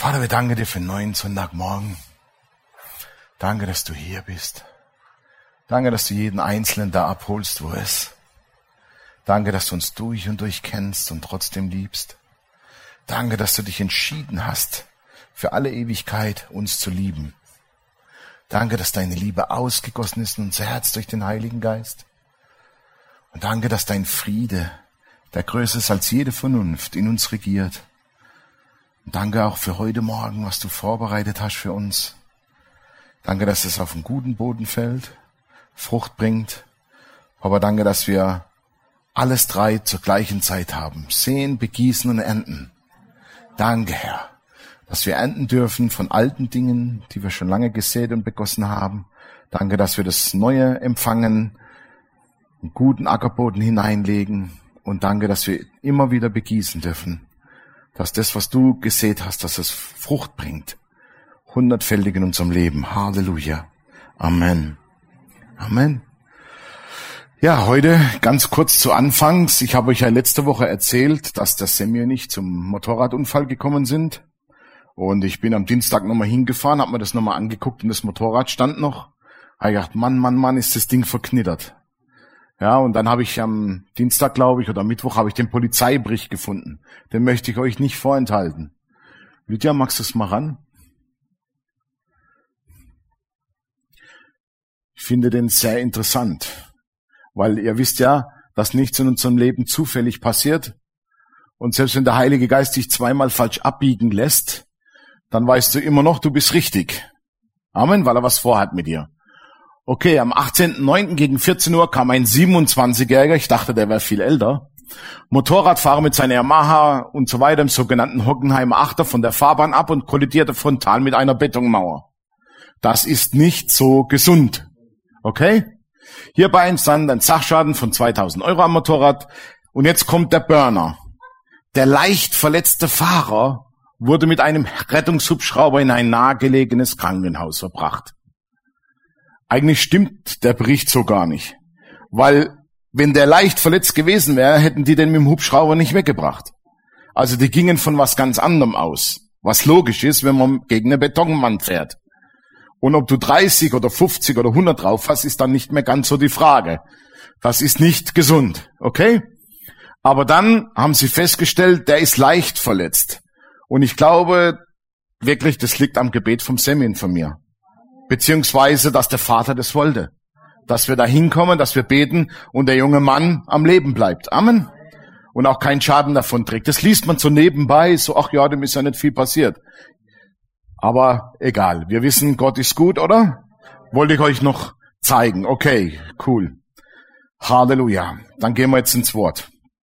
Vater, wir danken dir für einen neuen Sonntagmorgen. Danke, dass du hier bist. Danke, dass du jeden Einzelnen da abholst, wo er ist. Danke, dass du uns durch und durch kennst und trotzdem liebst. Danke, dass du dich entschieden hast, für alle Ewigkeit uns zu lieben. Danke, dass deine Liebe ausgegossen ist in unser Herz durch den Heiligen Geist. Und danke, dass dein Friede, der größer ist als jede Vernunft, in uns regiert. Und danke auch für heute Morgen, was du vorbereitet hast für uns. Danke, dass es auf einen guten Boden fällt, Frucht bringt. Aber danke, dass wir alles drei zur gleichen Zeit haben. Säen, begießen und ernten. Danke, Herr, dass wir ernten dürfen von alten Dingen, die wir schon lange gesät und begossen haben. Danke, dass wir das Neue empfangen, einen guten Ackerboden hineinlegen. Und danke, dass wir immer wieder begießen dürfen. Dass das, was du gesät hast, dass es Frucht bringt. 100-fältig in unserem Leben. Halleluja. Amen. Amen. Ja, heute ganz kurz zu Anfangs. Ich habe euch ja letzte Woche erzählt, dass der Semmi und ich zum Motorradunfall gekommen sind. Und ich bin am Dienstag nochmal hingefahren, habe mir das nochmal angeguckt und das Motorrad stand noch. Habe ich gedacht, Mann, ist das Ding verknittert. Ja, und dann habe ich am Dienstag, glaube ich, oder Mittwoch, habe ich den Polizeibericht gefunden. Den möchte ich euch nicht vorenthalten. Lydia, magst du es mal ran? Ich finde den sehr interessant, weil ihr wisst ja, dass nichts in unserem Leben zufällig passiert. Und selbst wenn der Heilige Geist dich zweimal falsch abbiegen lässt, dann weißt du immer noch, du bist richtig. Amen, weil er was vorhat mit dir. Okay, am 18.09. gegen 14 Uhr kam ein 27-Jähriger, ich dachte, der wäre viel älter, Motorradfahrer mit seiner Yamaha und so weiter im sogenannten Hockenheimer Achter von der Fahrbahn ab und kollidierte frontal mit einer Betonmauer. Das ist nicht so gesund. Okay? Hierbei entstand ein Sachschaden von 2.000 Euro am Motorrad. Und jetzt kommt der Burner. Der leicht verletzte Fahrer wurde mit einem Rettungshubschrauber in ein nahegelegenes Krankenhaus verbracht. Eigentlich stimmt der Bericht so gar nicht. Weil, wenn der leicht verletzt gewesen wäre, hätten die den mit dem Hubschrauber nicht weggebracht. Also die gingen von was ganz anderem aus. Was logisch ist, wenn man gegen eine Betonwand fährt. Und ob du 30 oder 50 oder 100 drauf hast, ist dann nicht mehr ganz so die Frage. Das ist nicht gesund, okay? Aber dann haben sie festgestellt, der ist leicht verletzt. Und ich glaube wirklich, das liegt am Gebet vom Semmi von mir. Beziehungsweise, dass der Vater das wollte. Dass wir da hinkommen, dass wir beten und der junge Mann am Leben bleibt. Amen. Und auch keinen Schaden davon trägt. Das liest man so nebenbei, so, ach ja, dem ist ja nicht viel passiert. Aber egal, wir wissen, Gott ist gut, oder? Wollte ich euch noch zeigen. Okay, cool. Halleluja. Dann gehen wir jetzt ins Wort.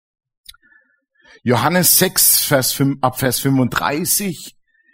Johannes 6, Vers 35.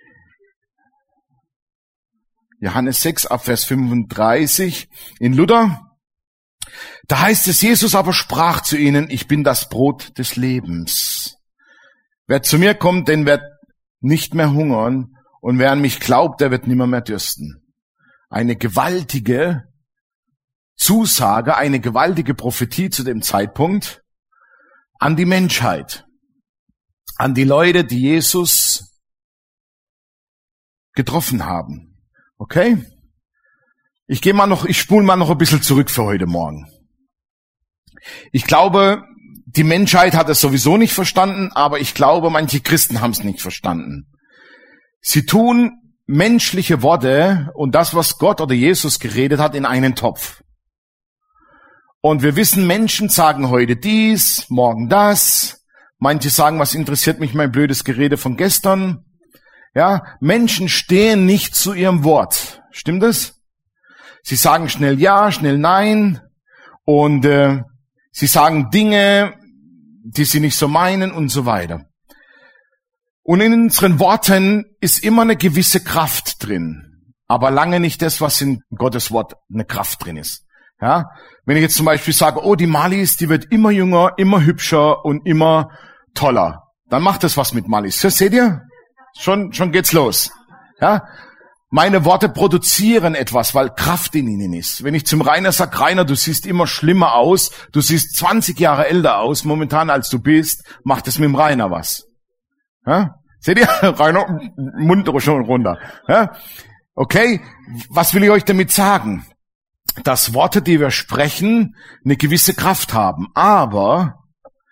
Johannes 6, ab Vers 35 in Luther. Da heißt es, Jesus aber sprach zu ihnen, ich bin das Brot des Lebens. Wer zu mir kommt, den wird nicht mehr hungern. Und wer an mich glaubt, der wird nimmer mehr dürsten. Eine gewaltige Zusage, eine gewaltige Prophetie zu dem Zeitpunkt an die Menschheit. An die Leute, die Jesus getroffen haben. Okay? Ich spule mal noch ein bisschen zurück für heute Morgen. Ich glaube, die Menschheit hat es sowieso nicht verstanden, aber ich glaube, manche Christen haben es nicht verstanden. Sie tun menschliche Worte und das, was Gott oder Jesus geredet hat, in einen Topf. Und wir wissen, Menschen sagen heute dies, morgen das. Manche sagen, was interessiert mich mein blödes Gerede von gestern? Ja, Menschen stehen nicht zu ihrem Wort. Stimmt es? Sie sagen schnell ja, schnell nein. Und sie sagen Dinge, die sie nicht so meinen und so weiter. Und in unseren Worten ist immer eine gewisse Kraft drin. Aber lange nicht das, was in Gottes Wort eine Kraft drin ist. Ja? Wenn ich jetzt zum Beispiel sage, oh, die Malis, die wird immer jünger, immer hübscher und immer toller. Dann macht das was mit Malis. Seht ihr? Schon geht's los. Ja? Meine Worte produzieren etwas, weil Kraft in ihnen ist. Wenn ich zum Rainer sage, Rainer, du siehst immer schlimmer aus, du siehst 20 Jahre älter aus momentan als du bist, macht es mit dem Rainer was. Ja? Seht ihr? Rainer, Mund schon runter. Ja? Okay, was will ich euch damit sagen? Dass Worte, die wir sprechen, eine gewisse Kraft haben. Aber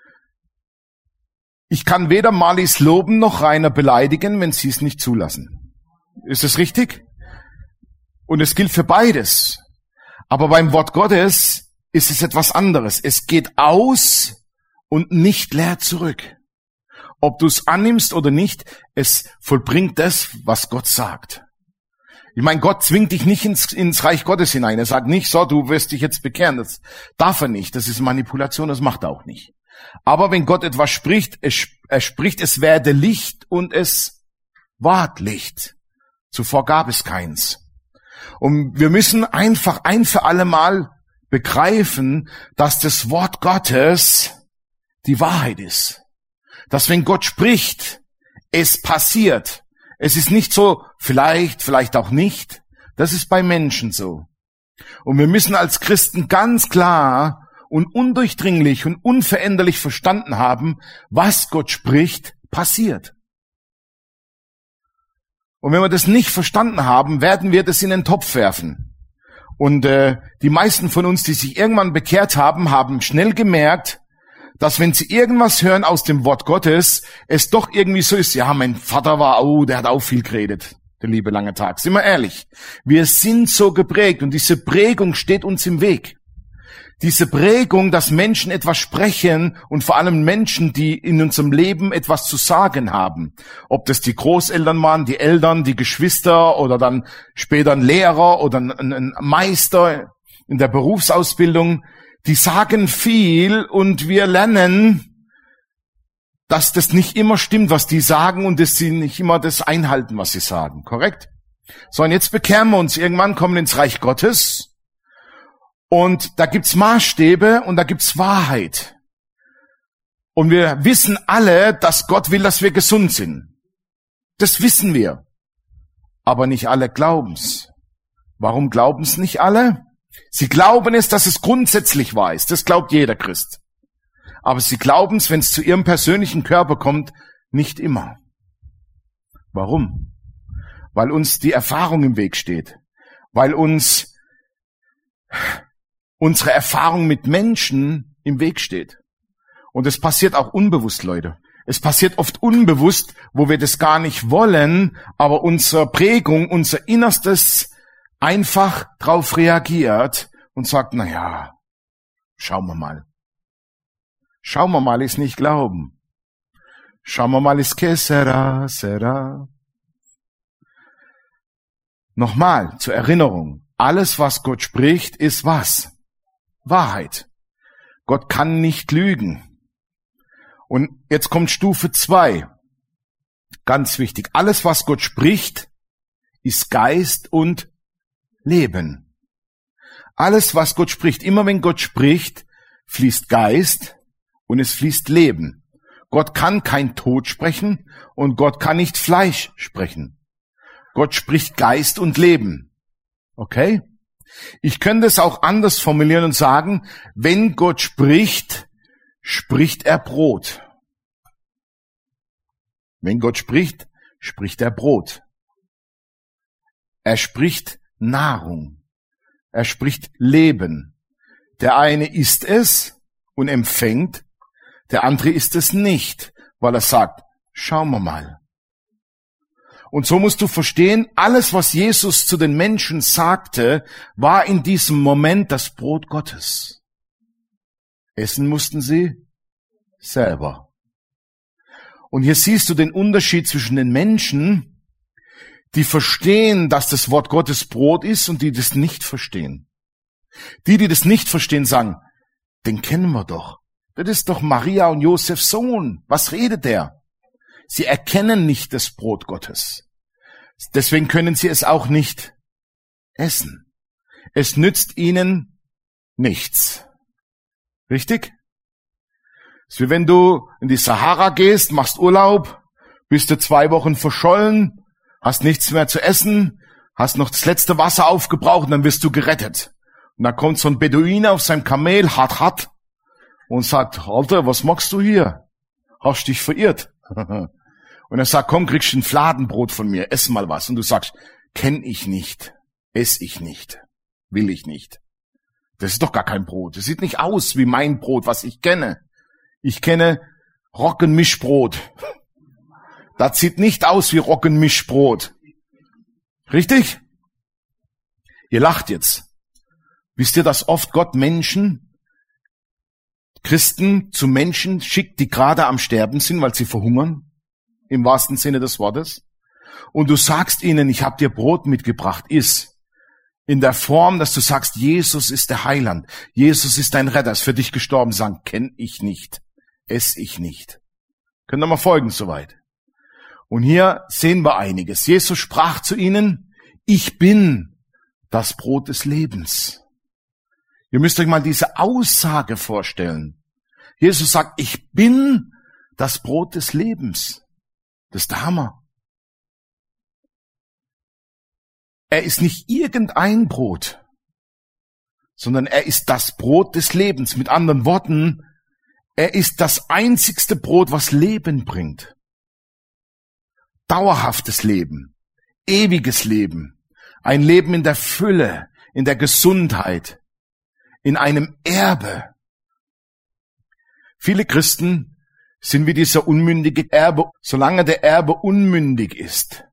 ich kann weder Marlies loben noch Rainer beleidigen, wenn sie es nicht zulassen. Ist es richtig? Und es gilt für beides. Aber beim Wort Gottes ist es etwas anderes. Es geht aus und nicht leer zurück. Ob du es annimmst oder nicht, es vollbringt das, was Gott sagt. Ich meine, Gott zwingt dich nicht ins Reich Gottes hinein. Er sagt nicht, so, du wirst dich jetzt bekehren. Das darf er nicht. Das ist Manipulation, das macht er auch nicht. Aber wenn Gott etwas spricht, er spricht, es werde Licht und es ward Licht. Zuvor gab es keins. Und wir müssen einfach ein für alle Mal begreifen, dass das Wort Gottes die Wahrheit ist. Dass wenn Gott spricht, es passiert. Es ist nicht so, vielleicht auch nicht. Das ist bei Menschen so. Und wir müssen als Christen ganz klar und undurchdringlich und unveränderlich verstanden haben, was Gott spricht, passiert. Und wenn wir das nicht verstanden haben, werden wir das in den Topf werfen. Und die meisten von uns, die sich irgendwann bekehrt haben, haben schnell gemerkt, dass wenn sie irgendwas hören aus dem Wort Gottes, es doch irgendwie so ist, ja, mein Vater der hat auch viel geredet, der liebe lange Tag. Sind wir ehrlich, wir sind so geprägt und diese Prägung steht uns im Weg. Diese Prägung, dass Menschen etwas sprechen und vor allem Menschen, die in unserem Leben etwas zu sagen haben. Ob das die Großeltern waren, die Eltern, die Geschwister oder dann später ein Lehrer oder ein Meister in der Berufsausbildung, die sagen viel und wir lernen, dass das nicht immer stimmt, was die sagen und dass sie nicht immer das einhalten, was sie sagen. Korrekt? So, und jetzt bekehren wir uns irgendwann, kommen ins Reich Gottes. Und da gibt's Maßstäbe und da gibt's Wahrheit. Und wir wissen alle, dass Gott will, dass wir gesund sind. Das wissen wir. Aber nicht alle glauben's. Warum glauben's nicht alle? Sie glauben es, dass es grundsätzlich wahr ist. Das glaubt jeder Christ. Aber sie glauben's, wenn es zu ihrem persönlichen Körper kommt, nicht immer. Warum? Weil uns die Erfahrung im Weg steht. Weil uns unsere Erfahrung mit Menschen im Weg steht. Und es passiert auch unbewusst, Leute. Es passiert oft unbewusst, wo wir das gar nicht wollen, aber unsere Prägung, unser Innerstes einfach drauf reagiert und sagt, na ja, schauen wir mal. Schauen wir mal ist nicht glauben. Schauen wir mal ist que sera, sera. Nochmal zur Erinnerung. Alles, was Gott spricht, ist was? Wahrheit. Gott kann nicht lügen. Und jetzt kommt Stufe 2. Ganz wichtig. Alles, was Gott spricht, ist Geist und Leben. Alles, was Gott spricht, immer wenn Gott spricht, fließt Geist und es fließt Leben. Gott kann kein Tod sprechen und Gott kann nicht Fleisch sprechen. Gott spricht Geist und Leben. Okay? Ich könnte es auch anders formulieren und sagen, wenn Gott spricht, spricht er Brot. Wenn Gott spricht, spricht er Brot. Er spricht Nahrung. Er spricht Leben. Der eine isst es und empfängt, der andere isst es nicht, weil er sagt, schauen wir mal. Und so musst du verstehen, alles, was Jesus zu den Menschen sagte, war in diesem Moment das Brot Gottes. Essen mussten sie selber. Und hier siehst du den Unterschied zwischen den Menschen, die verstehen, dass das Wort Gottes Brot ist und die das nicht verstehen. Die das nicht verstehen, sagen, den kennen wir doch. Das ist doch Maria und Josefs Sohn. Was redet der? Sie erkennen nicht das Brot Gottes. Deswegen können sie es auch nicht essen. Es nützt ihnen nichts. Richtig? Es ist wie wenn du in die Sahara gehst, machst Urlaub, bist du 2 Wochen verschollen, hast nichts mehr zu essen, hast noch das letzte Wasser aufgebraucht und dann wirst du gerettet. Und da kommt so ein Beduine auf seinem Kamel, hat, und sagt, Alter, was machst du hier? Hast dich verirrt. Und Und er sagt, komm, kriegst du ein Fladenbrot von mir, ess mal was. Und du sagst, kenn ich nicht, ess ich nicht, will ich nicht. Das ist doch gar kein Brot. Das sieht nicht aus wie mein Brot, was ich kenne. Ich kenne Roggenmischbrot. Das sieht nicht aus wie Roggenmischbrot. Richtig? Ihr lacht jetzt. Wisst ihr, dass oft Gott Menschen, Christen zu Menschen schickt, die gerade am Sterben sind, weil sie verhungern? Im wahrsten Sinne des Wortes. Und du sagst ihnen, ich habe dir Brot mitgebracht, iss. In der Form, dass du sagst, Jesus ist der Heiland. Jesus ist dein Retter, ist für dich gestorben. Sagen, kenn ich nicht, ess ich nicht. Könnt ihr mal folgen soweit. Und hier sehen wir einiges. Jesus sprach zu ihnen, ich bin das Brot des Lebens. Ihr müsst euch mal diese Aussage vorstellen. Jesus sagt, ich bin das Brot des Lebens. Das ist der Hammer. Er ist nicht irgendein Brot, sondern er ist das Brot des Lebens. Mit anderen Worten, er ist das einzigste Brot, was Leben bringt. Dauerhaftes Leben, ewiges Leben, ein Leben in der Fülle, in der Gesundheit, in einem Erbe. Viele Christen sind wie dieser unmündige Erbe. Solange der Erbe unmündig ist,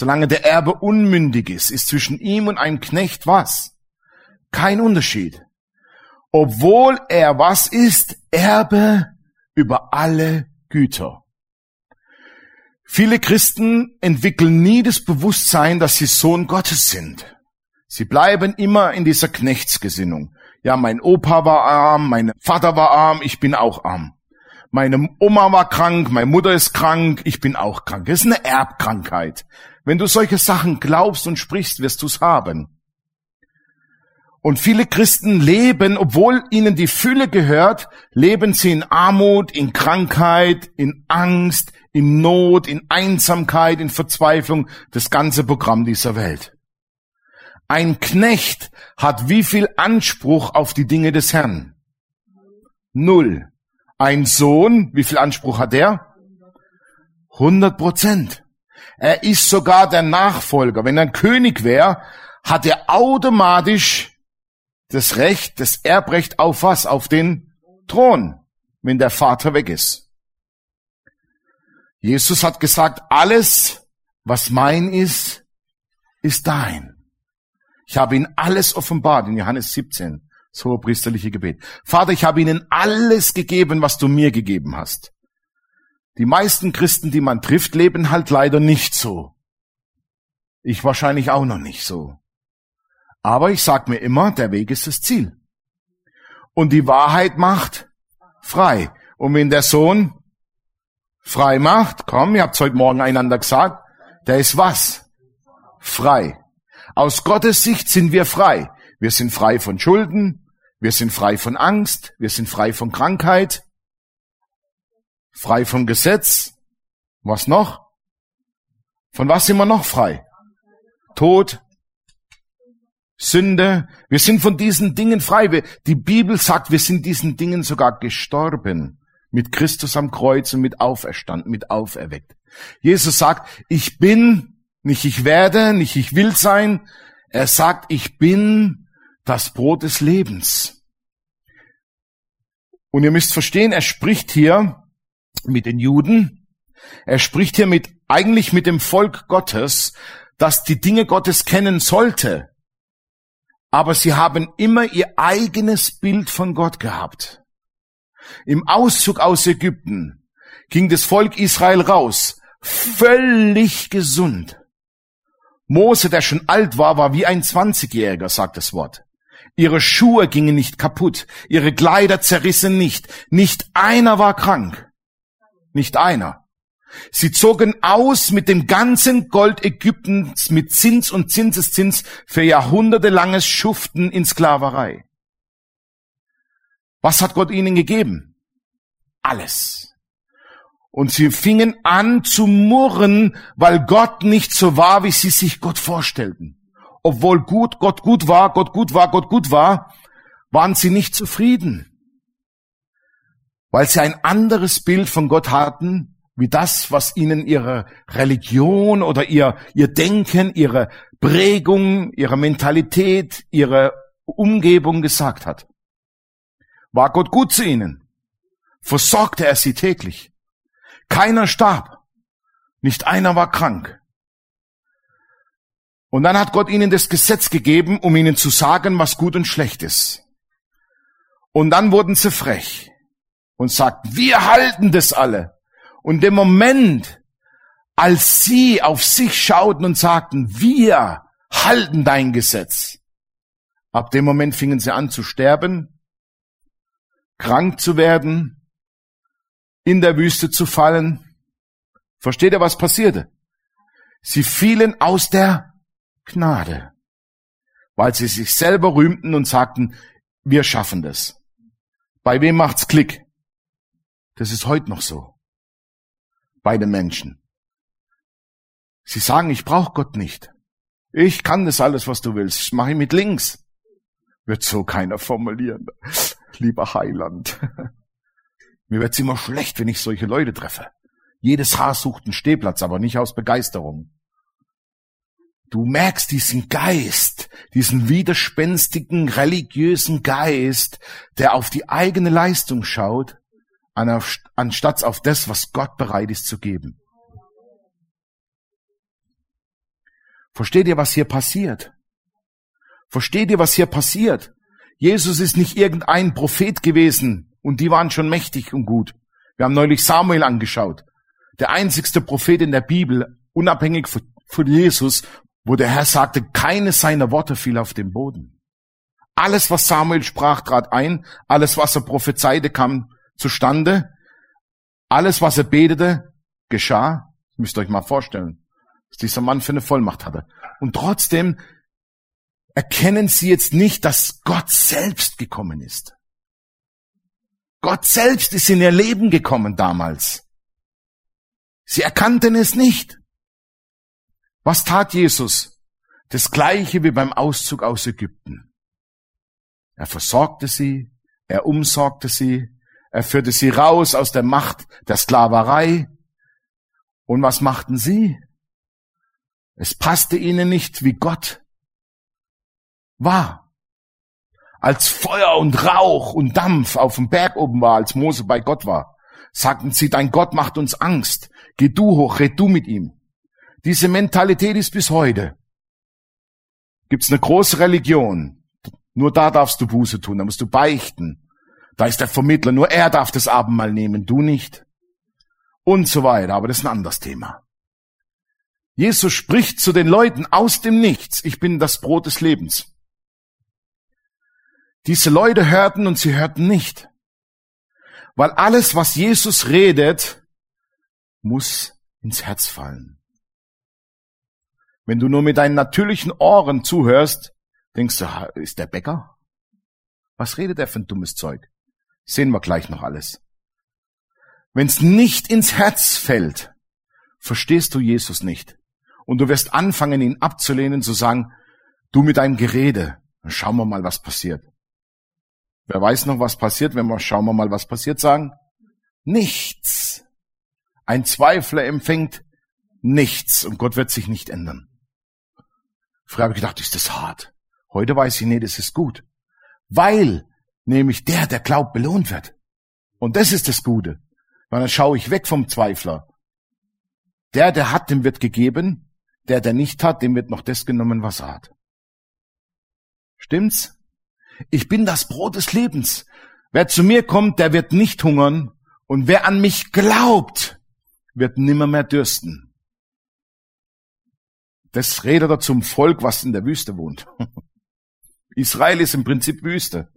ist zwischen ihm und einem Knecht was? Kein Unterschied. Obwohl er was ist? Erbe über alle Güter. Viele Christen entwickeln nie das Bewusstsein, dass sie Sohn Gottes sind. Sie bleiben immer in dieser Knechtsgesinnung. Ja, mein Opa war arm, mein Vater war arm, ich bin auch arm. Meine Oma war krank, meine Mutter ist krank, ich bin auch krank. Das ist eine Erbkrankheit. Wenn du solche Sachen glaubst und sprichst, wirst du es haben. Und viele Christen leben, obwohl ihnen die Fülle gehört, leben sie in Armut, in Krankheit, in Angst, in Not, in Einsamkeit, in Verzweiflung, das ganze Programm dieser Welt. Ein Knecht hat wie viel Anspruch auf die Dinge des Herrn? 0. Ein Sohn, wie viel Anspruch hat er? 100%. Er ist sogar der Nachfolger. Wenn er ein König wäre, hat er automatisch das Recht, das Erbrecht auf was? Auf den Thron, wenn der Vater weg ist. Jesus hat gesagt, alles, was mein ist, ist dein. Ich habe ihnen alles offenbart in Johannes 17. Das hohepriesterliche Gebet. Vater, ich habe ihnen alles gegeben, was du mir gegeben hast. Die meisten Christen, die man trifft, leben halt leider nicht so. Ich wahrscheinlich auch noch nicht so. Aber ich sag mir immer, der Weg ist das Ziel. Und die Wahrheit macht frei. Und wenn der Sohn frei macht, komm, ihr habt's heute Morgen einander gesagt, der ist was? Frei. Aus Gottes Sicht sind wir frei. Wir sind frei von Schulden, wir sind frei von Angst, wir sind frei von Krankheit, frei vom Gesetz. Was noch? Von was sind wir noch frei? Tod, Sünde. Wir sind von diesen Dingen frei. Die Bibel sagt, wir sind diesen Dingen sogar gestorben. Mit Christus am Kreuz und mit auferstanden, mit auferweckt. Jesus sagt, ich bin, nicht ich werde, nicht ich will sein. Er sagt, ich bin das Brot des Lebens. Und ihr müsst verstehen, er spricht hier mit den Juden. Er spricht hier eigentlich mit dem Volk Gottes, das die Dinge Gottes kennen sollte. Aber sie haben immer ihr eigenes Bild von Gott gehabt. Im Auszug aus Ägypten ging das Volk Israel raus, völlig gesund. Mose, der schon alt war, war wie ein 20-Jähriger, sagt das Wort. Ihre Schuhe gingen nicht kaputt, ihre Kleider zerrissen nicht. Nicht einer war krank. Nicht einer. Sie zogen aus mit dem ganzen Gold Ägyptens, mit Zins und Zinseszins für jahrhundertelanges Schuften in Sklaverei. Was hat Gott ihnen gegeben? Alles. Und sie fingen an zu murren, weil Gott nicht so war, wie sie sich Gott vorstellten. Obwohl Gott gut war, waren sie nicht zufrieden. Weil sie ein anderes Bild von Gott hatten, wie das, was ihnen ihre Religion oder ihr Denken, ihre Prägung, ihre Mentalität, ihre Umgebung gesagt hat. War Gott gut zu ihnen? Versorgte er sie täglich? Keiner starb. Nicht einer war krank. Und dann hat Gott ihnen das Gesetz gegeben, um ihnen zu sagen, was gut und schlecht ist. Und dann wurden sie frech und sagten, wir halten das alle. Und im Moment, als sie auf sich schauten und sagten, wir halten dein Gesetz, ab dem Moment fingen sie an zu sterben, krank zu werden, in der Wüste zu fallen. Versteht ihr, was passierte? Sie fielen aus der Gnade, weil sie sich selber rühmten und sagten, wir schaffen das. Bei wem macht's Klick? Das ist heute noch so. Bei den Menschen. Sie sagen, ich brauche Gott nicht. Ich kann das alles, was du willst. Das mache ich mit links. Wird so keiner formulieren. Lieber Heiland. Mir wird's immer schlecht, wenn ich solche Leute treffe. Jedes Haar sucht einen Stehplatz, aber nicht aus Begeisterung. Du merkst diesen Geist, diesen widerspenstigen, religiösen Geist, der auf die eigene Leistung schaut, anstatt auf das, was Gott bereit ist zu geben. Versteht ihr, was hier passiert? Versteht ihr, was hier passiert? Jesus ist nicht irgendein Prophet gewesen und die waren schon mächtig und gut. Wir haben neulich Samuel angeschaut. Der einzigste Prophet in der Bibel, unabhängig von Jesus, wo der Herr sagte, keines seiner Worte fiel auf den Boden. Alles, was Samuel sprach, trat ein. Alles, was er prophezeite, kam zustande. Alles, was er betete, geschah. Das müsst ihr euch mal vorstellen, was dieser Mann für eine Vollmacht hatte. Und trotzdem erkennen sie jetzt nicht, dass Gott selbst gekommen ist. Gott selbst ist in ihr Leben gekommen damals. Sie erkannten es nicht. Was tat Jesus? Das Gleiche wie beim Auszug aus Ägypten. Er versorgte sie, er umsorgte sie, er führte sie raus aus der Macht der Sklaverei. Und was machten sie? Es passte ihnen nicht, wie Gott war. Als Feuer und Rauch und Dampf auf dem Berg oben war, als Mose bei Gott war, sagten sie, dein Gott macht uns Angst. Geh du hoch, red du mit ihm. Diese Mentalität ist bis heute. Gibt's eine große Religion. Nur da darfst du Buße tun, da musst du beichten. Da ist der Vermittler, nur er darf das Abendmahl nehmen, du nicht. Und so weiter, aber das ist ein anderes Thema. Jesus spricht zu den Leuten aus dem Nichts, ich bin das Brot des Lebens. Diese Leute hörten und sie hörten nicht. Weil alles, was Jesus redet, muss ins Herz fallen. Wenn du nur mit deinen natürlichen Ohren zuhörst, denkst du, ist der Bäcker? Was redet er für ein dummes Zeug? Sehen wir gleich noch alles. Wenn es nicht ins Herz fällt, verstehst du Jesus nicht. Und du wirst anfangen, ihn abzulehnen, zu sagen, du mit deinem Gerede, dann schauen wir mal, was passiert. Wer weiß noch, was passiert, wenn wir schauen wir mal, was passiert sagen? Nichts. Ein Zweifler empfängt nichts und Gott wird sich nicht ändern. Früher habe ich gedacht, ist das hart. Heute weiß ich, nee, das ist gut. Weil nämlich der glaubt, belohnt wird. Und das ist das Gute. Weil dann schaue ich weg vom Zweifler. Der hat, dem wird gegeben. Der nicht hat, dem wird noch das genommen, was er hat. Stimmt's? Ich bin das Brot des Lebens. Wer zu mir kommt, der wird nicht hungern. Und wer an mich glaubt, wird nimmer mehr dürsten. Das redet er zum Volk, was in der Wüste wohnt. Israel ist im Prinzip Wüste.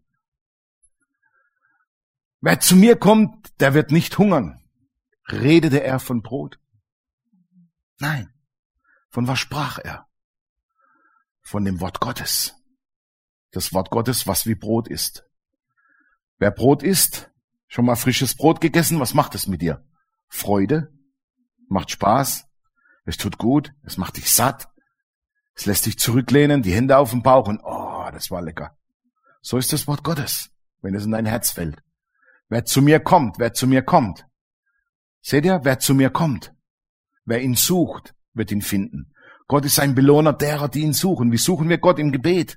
Wer zu mir kommt, der wird nicht hungern. Redete er von Brot? Nein. Von was sprach er? Von dem Wort Gottes. Das Wort Gottes, was wie Brot ist. Wer Brot isst, schon mal frisches Brot gegessen, was macht es mit dir? Freude, macht Spaß, es tut gut, es macht dich satt, es lässt dich zurücklehnen, die Hände auf den Bauch und das war lecker. So ist das Wort Gottes, wenn es in dein Herz fällt. Wer zu mir kommt, Seht ihr, wer zu mir kommt, wer ihn sucht, wird ihn finden. Gott ist ein Belohner derer, die ihn suchen. Wie suchen wir Gott? Im Gebet.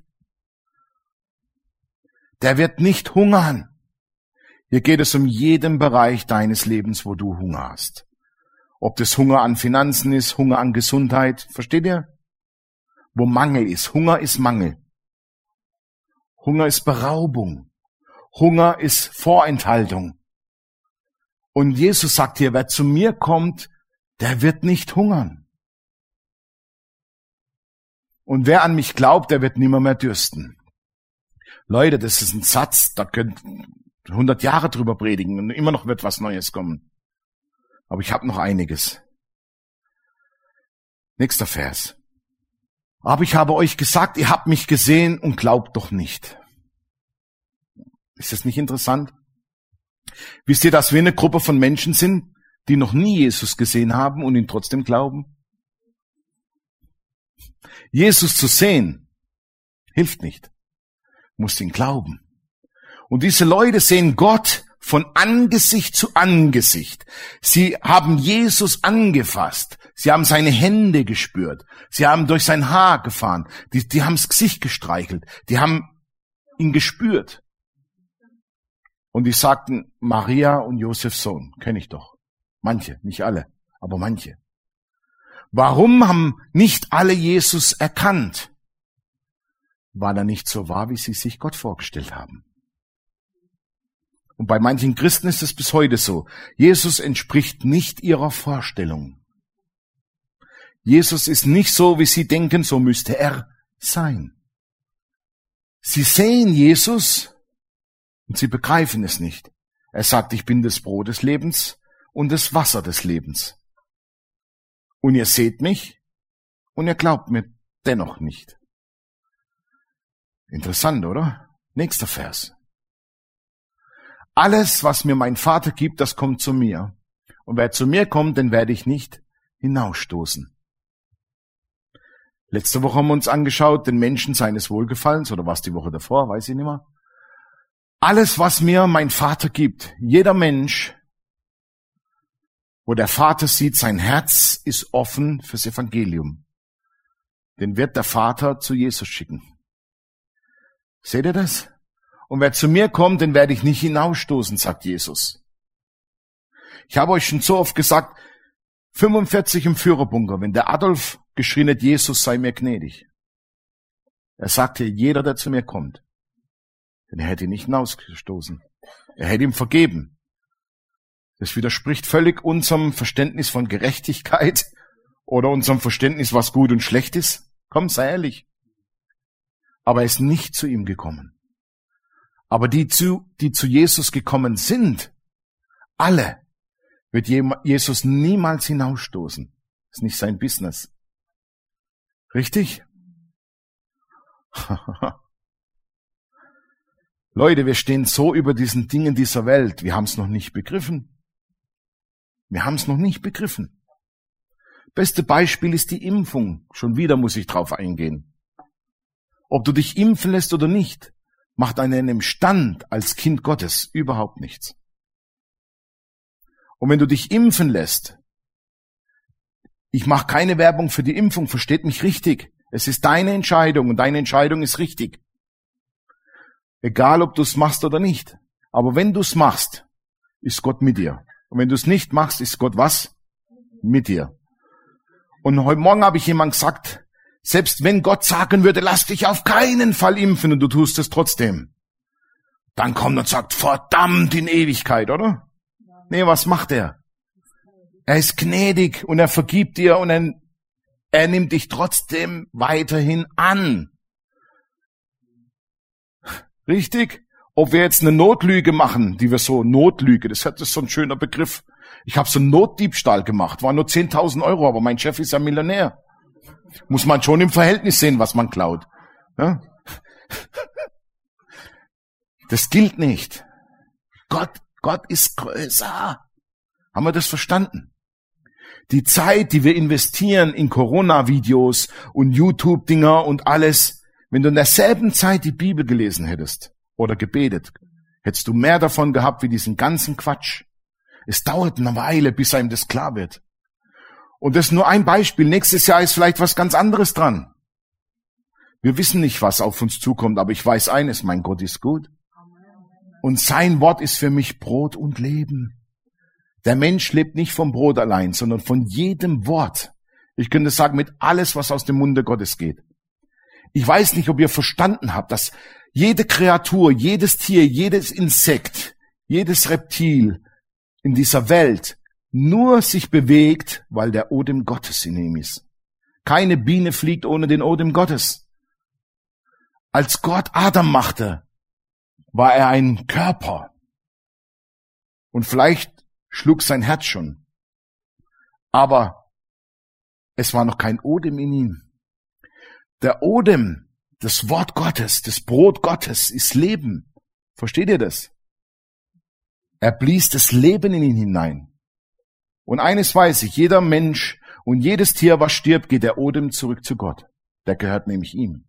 Der wird nicht hungern. Hier geht es um jeden Bereich deines Lebens, wo du Hunger hast. Ob das Hunger an Finanzen ist, Hunger an Gesundheit. Versteht ihr? Wo Mangel ist. Hunger ist Mangel. Hunger ist Beraubung. Hunger ist Vorenthaltung. Und Jesus sagt hier, wer zu mir kommt, der wird nicht hungern. Und wer an mich glaubt, der wird nimmer mehr dürsten. Leute, das ist ein Satz, da könnt 100 Jahre drüber predigen und immer noch wird was Neues kommen. Aber ich habe noch einiges. Nächster Vers. Aber ich habe euch gesagt, ihr habt mich gesehen und glaubt doch nicht. Ist das nicht interessant? Wisst ihr, dass wir eine Gruppe von Menschen sind, die noch nie Jesus gesehen haben und ihn trotzdem glauben? Jesus zu sehen, hilft nicht. Du musst ihn glauben. Und diese Leute sehen Gott von Angesicht zu Angesicht. Sie haben Jesus angefasst. Sie haben seine Hände gespürt. Sie haben durch sein Haar gefahren. Die haben das Gesicht gestreichelt. Die haben ihn gespürt. Und die sagten, Maria und Josefs Sohn, kenne ich doch. Manche, nicht alle, aber manche. Warum haben nicht alle Jesus erkannt? Weil er nicht so war, wie sie sich Gott vorgestellt haben. Und bei manchen Christen ist es bis heute so. Jesus entspricht nicht ihrer Vorstellung. Jesus ist nicht so, wie sie denken, so müsste er sein. Sie sehen Jesus und sie begreifen es nicht. Er sagt, ich bin das Brot des Lebens und das Wasser des Lebens. Und ihr seht mich und ihr glaubt mir dennoch nicht. Interessant, oder? Nächster Vers. Alles, was mir mein Vater gibt, das kommt zu mir. Und wer zu mir kommt, den werde ich nicht hinausstoßen. Letzte Woche haben wir uns angeschaut, den Menschen seines Wohlgefallens, oder was die Woche davor, weiß ich nicht mehr. Alles, was mir mein Vater gibt, jeder Mensch, wo der Vater sieht, sein Herz ist offen fürs Evangelium, den wird der Vater zu Jesus schicken. Seht ihr das? Und wer zu mir kommt, den werde ich nicht hinausstoßen, sagt Jesus. Ich habe euch schon so oft gesagt, 45 im Führerbunker, wenn der Adolf geschrien hat, Jesus sei mir gnädig. Er sagte, jeder, der zu mir kommt, denn er hätte ihn nicht hinausgestoßen. Er hätte ihm vergeben. Das widerspricht völlig unserem Verständnis von Gerechtigkeit oder unserem Verständnis, was gut und schlecht ist. Komm, sei ehrlich. Aber er ist nicht zu ihm gekommen. Aber die zu Jesus gekommen sind, alle, wird Jesus niemals hinausstoßen. Das ist nicht sein Business. Richtig? Leute, wir stehen so über diesen Dingen dieser Welt. Wir haben es noch nicht begriffen. Wir haben es noch nicht begriffen. Beste Beispiel ist die Impfung. Schon wieder muss ich drauf eingehen. Ob du dich impfen lässt oder nicht, macht einen im Stand als Kind Gottes überhaupt nichts. Und wenn du dich impfen lässt, ich mache keine Werbung für die Impfung, versteht mich richtig. Es ist deine Entscheidung und deine Entscheidung ist richtig. Egal, ob du es machst oder nicht. Aber wenn du es machst, ist Gott mit dir. Und wenn du es nicht machst, ist Gott was? Mit dir. Und heute Morgen habe ich jemand gesagt, selbst wenn Gott sagen würde, lass dich auf keinen Fall impfen und du tust es trotzdem, dann kommt und sagt, verdammt in Ewigkeit, oder? Nee, was macht er? Er ist gnädig und er vergibt dir und er nimmt dich trotzdem weiterhin an. Richtig? Ob wir jetzt eine Notlüge machen, die wir so, Notlüge, das ist so ein schöner Begriff. Ich habe so einen Notdiebstahl gemacht, war nur 10.000 €, aber mein Chef ist ja Millionär. Muss man schon im Verhältnis sehen, was man klaut. Ja? Das gilt nicht. Gott ist größer. Haben wir das verstanden? Die Zeit, die wir investieren in Corona-Videos und YouTube-Dinger und alles, wenn du in derselben Zeit die Bibel gelesen hättest oder gebetet, hättest du mehr davon gehabt wie diesen ganzen Quatsch. Es dauert eine Weile, bis einem das klar wird. Und das ist nur ein Beispiel. Nächstes Jahr ist vielleicht was ganz anderes dran. Wir wissen nicht, was auf uns zukommt, aber ich weiß eines, mein Gott ist gut. Und sein Wort ist für mich Brot und Leben. Der Mensch lebt nicht vom Brot allein, sondern von jedem Wort. Ich könnte sagen, mit alles, was aus dem Munde Gottes geht. Ich weiß nicht, ob ihr verstanden habt, dass jede Kreatur, jedes Tier, jedes Insekt, jedes Reptil in dieser Welt nur sich bewegt, weil der Odem Gottes in ihm ist. Keine Biene fliegt ohne den Odem Gottes. Als Gott Adam machte, war er ein Körper. Und vielleicht schlug sein Herz schon. Aber es war noch kein Odem in ihm. Der Odem, das Wort Gottes, das Brot Gottes ist Leben. Versteht ihr das? Er blies das Leben in ihn hinein. Und eines weiß ich, jeder Mensch und jedes Tier, was stirbt, geht der Odem zurück zu Gott. Der gehört nämlich ihm.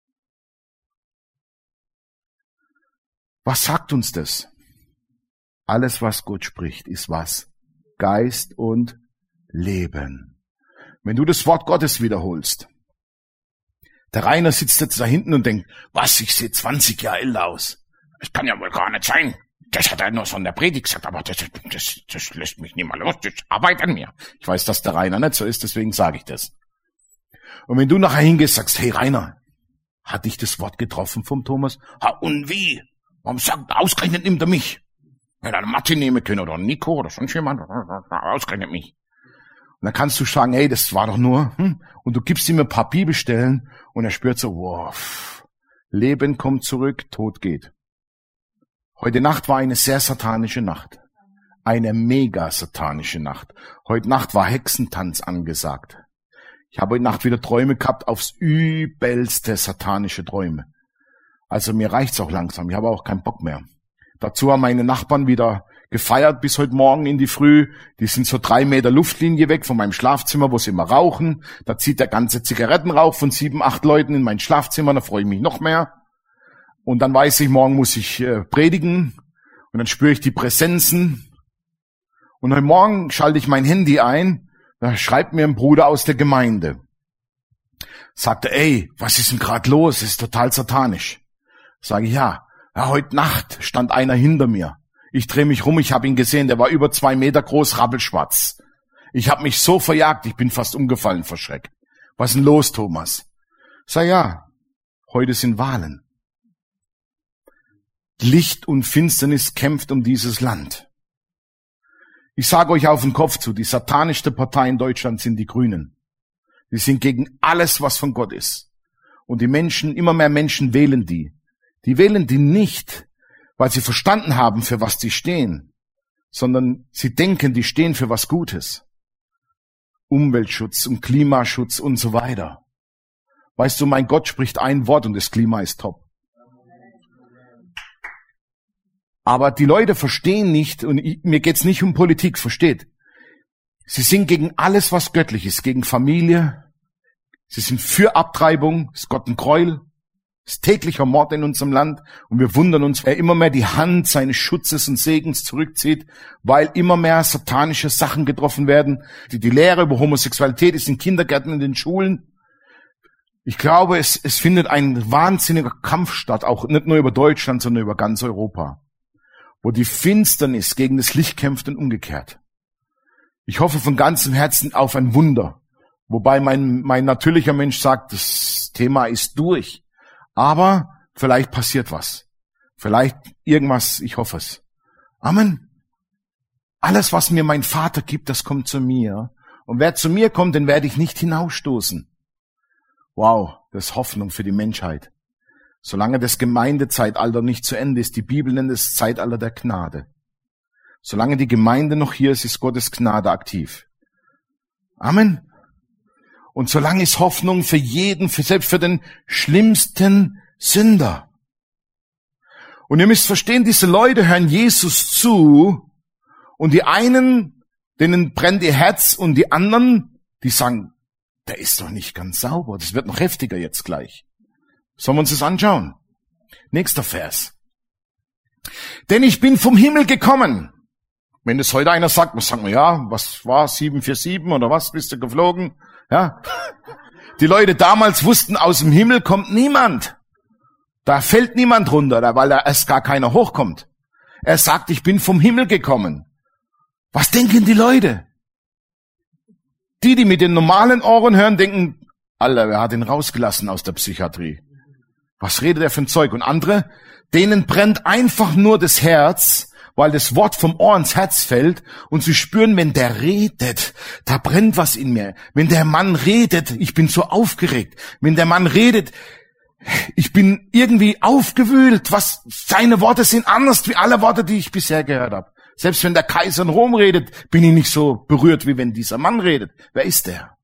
Was sagt uns das? Alles, was Gott spricht, ist was? Geist und Leben. Wenn du das Wort Gottes wiederholst, der Rainer sitzt jetzt da hinten und denkt, was, ich sehe 20 Jahre älter aus. Das kann ja wohl gar nicht sein. Das hat er nur so in der Predigt gesagt, aber das lässt mich nicht mal los, das arbeitet an mir. Ich weiß, dass der Rainer nicht so ist, deswegen sage ich das. Und wenn du nachher hingehst, sagst, hey Rainer, hat dich das Wort getroffen vom Thomas? Und wie? Warum sagt ausgerechnet nimmt er mich? Wenn er eine Mathe nehmen können oder Nico oder sonst jemand, ausgerechnet mich. Und dann kannst du sagen, hey, das war doch nur, und du gibst ihm ein paar Bibelstellen und er spürt so, wow, Leben kommt zurück, Tod geht. Heute Nacht war eine sehr satanische Nacht. Eine mega satanische Nacht. Heute Nacht war Hexentanz angesagt. Ich habe heute Nacht wieder Träume gehabt, aufs übelste satanische Träume. Also mir reicht's auch langsam, ich habe auch keinen Bock mehr. Dazu haben meine Nachbarn wieder gefeiert bis heute Morgen in die Früh. Die sind so 3 Meter Luftlinie weg von meinem Schlafzimmer, wo sie immer rauchen. Da zieht der ganze Zigarettenrauch von 7, 8 Leuten in mein Schlafzimmer, da freue ich mich noch mehr. Und dann weiß ich, morgen muss ich predigen und dann spüre ich die Präsenzen. Und heute Morgen schalte ich mein Handy ein, da schreibt mir ein Bruder aus der Gemeinde. Sagte, ey, was ist denn gerade los? Das ist total satanisch. Sage ich, ja, heute Nacht stand einer hinter mir. Ich drehe mich rum, ich habe ihn gesehen, der war über 2 Meter groß, rabbelschwarz. Ich habe mich so verjagt, ich bin fast umgefallen vor Schreck. Was ist denn los, Thomas? Sag ja, heute sind Wahlen. Licht und Finsternis kämpft um dieses Land. Ich sage euch auf den Kopf zu, die satanischste Partei in Deutschland sind die Grünen. Die sind gegen alles, was von Gott ist. Und die Menschen, immer mehr Menschen wählen die. Die wählen die nicht, weil sie verstanden haben, für was die stehen, sondern sie denken, die stehen für was Gutes. Umweltschutz und Klimaschutz und so weiter. Weißt du, mein Gott spricht ein Wort und das Klima ist top. Aber die Leute verstehen nicht, und mir geht's nicht um Politik, versteht? Sie sind gegen alles, was göttlich ist, gegen Familie. Sie sind für Abtreibung, ist Gott ein Gräuel. Es ist täglicher Mord in unserem Land. Und wir wundern uns, wer immer mehr die Hand seines Schutzes und Segens zurückzieht, weil immer mehr satanische Sachen getroffen werden. Die Lehre über Homosexualität ist in Kindergärten, in den Schulen. Ich glaube, es findet ein wahnsinniger Kampf statt, auch nicht nur über Deutschland, sondern über ganz Europa, wo die Finsternis gegen das Licht kämpft und umgekehrt. Ich hoffe von ganzem Herzen auf ein Wunder, wobei mein natürlicher Mensch sagt, das Thema ist durch. Aber vielleicht passiert was. Vielleicht irgendwas, ich hoffe es. Amen. Alles, was mir mein Vater gibt, das kommt zu mir. Und wer zu mir kommt, den werde ich nicht hinausstoßen. Wow, das ist Hoffnung für die Menschheit. Solange das Gemeindezeitalter nicht zu Ende ist, die Bibel nennt es Zeitalter der Gnade. Solange die Gemeinde noch hier ist, ist Gottes Gnade aktiv. Amen. Und solange ist Hoffnung für jeden, selbst für den schlimmsten Sünder. Und ihr müsst verstehen, diese Leute hören Jesus zu und die einen, denen brennt ihr Herz und die anderen, die sagen, der ist doch nicht ganz sauber, das wird noch heftiger jetzt gleich. Sollen wir uns das anschauen? Nächster Vers. Denn ich bin vom Himmel gekommen, Wenn das heute einer sagt, was sagen wir, ja, was war 747 oder was, bist du geflogen? Ja. Die Leute damals wussten, aus dem Himmel kommt niemand. Da fällt niemand runter, weil da erst gar keiner hochkommt. Er sagt, ich bin vom Himmel gekommen. Was denken die Leute? Die mit den normalen Ohren hören, denken, Alter, wer hat ihn rausgelassen aus der Psychiatrie? Was redet er für ein Zeug? Und andere, denen brennt einfach nur das Herz, weil das Wort vom Ohr ins Herz fällt und sie spüren, wenn der redet, da brennt was in mir. Wenn der Mann redet, ich bin so aufgeregt. Wenn der Mann redet, ich bin irgendwie aufgewühlt. Seine Worte sind anders wie alle Worte, die ich bisher gehört habe. Selbst wenn der Kaiser in Rom redet, bin ich nicht so berührt, wie wenn dieser Mann redet. Wer ist der?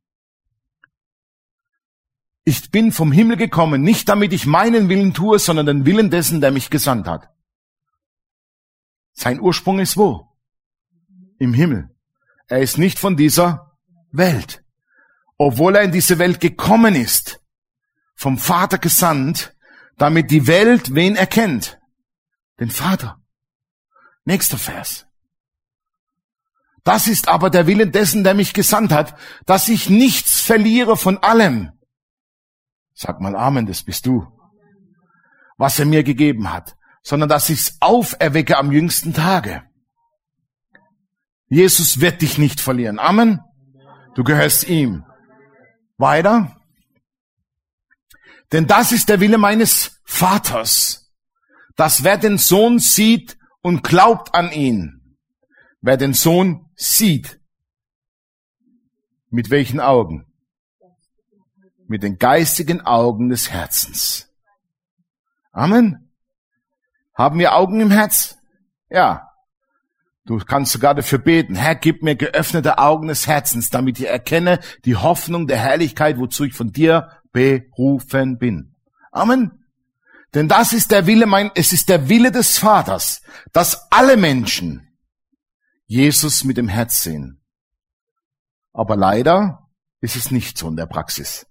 Ich bin vom Himmel gekommen, nicht damit ich meinen Willen tue, sondern den Willen dessen, der mich gesandt hat. Sein Ursprung ist wo? Im Himmel. Er ist nicht von dieser Welt. Obwohl er in diese Welt gekommen ist, vom Vater gesandt, damit die Welt wen erkennt? Den Vater. Nächster Vers. Das ist aber der Wille dessen, der mich gesandt hat, dass ich nichts verliere von allem. Sag mal Amen, das bist du. Was er mir gegeben hat, sondern dass ich es auferwecke am jüngsten Tage. Jesus wird dich nicht verlieren. Amen. Du gehörst ihm. Weiter. Denn das ist der Wille meines Vaters, dass wer den Sohn sieht und glaubt an ihn. Wer den Sohn sieht. Mit welchen Augen? Mit den geistigen Augen des Herzens. Amen. Haben wir Augen im Herz? Ja. Du kannst sogar dafür beten. Herr, gib mir geöffnete Augen des Herzens, damit ich erkenne die Hoffnung der Herrlichkeit, wozu ich von dir berufen bin. Amen. Denn das ist der Wille, es ist der Wille des Vaters, dass alle Menschen Jesus mit dem Herz sehen. Aber leider ist es nicht so in der Praxis.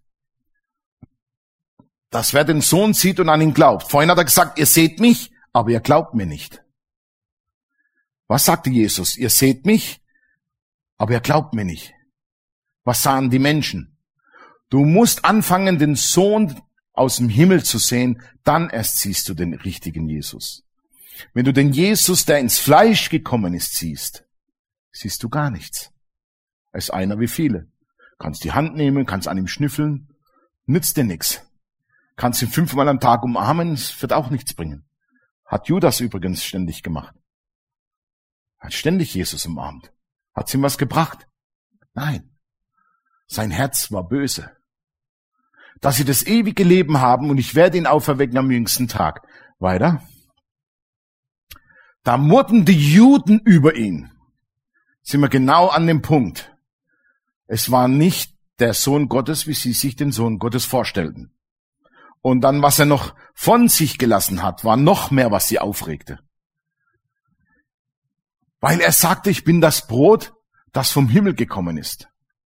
Dass wer den Sohn sieht und an ihn glaubt. Vorhin hat er gesagt, ihr seht mich, aber ihr glaubt mir nicht. Was sagte Jesus? Ihr seht mich, aber ihr glaubt mir nicht. Was sahen die Menschen? Du musst anfangen, den Sohn aus dem Himmel zu sehen, dann erst siehst du den richtigen Jesus. Wenn du den Jesus, der ins Fleisch gekommen ist, siehst du gar nichts. Er ist einer wie viele. Kannst die Hand nehmen, kannst an ihm schnüffeln, nützt dir nichts. Kannst ihn 5-mal am Tag umarmen, es wird auch nichts bringen. Hat Judas übrigens ständig gemacht. Hat ständig Jesus umarmt. Hat's ihm was gebracht? Nein. Sein Herz war böse. Dass sie das ewige Leben haben und ich werde ihn auferwecken am jüngsten Tag. Weiter. Da murrten die Juden über ihn. Sind wir genau an dem Punkt. Es war nicht der Sohn Gottes, wie sie sich den Sohn Gottes vorstellten. Und dann, was er noch von sich gelassen hat, war noch mehr, was sie aufregte. Weil er sagte, ich bin das Brot, das vom Himmel gekommen ist.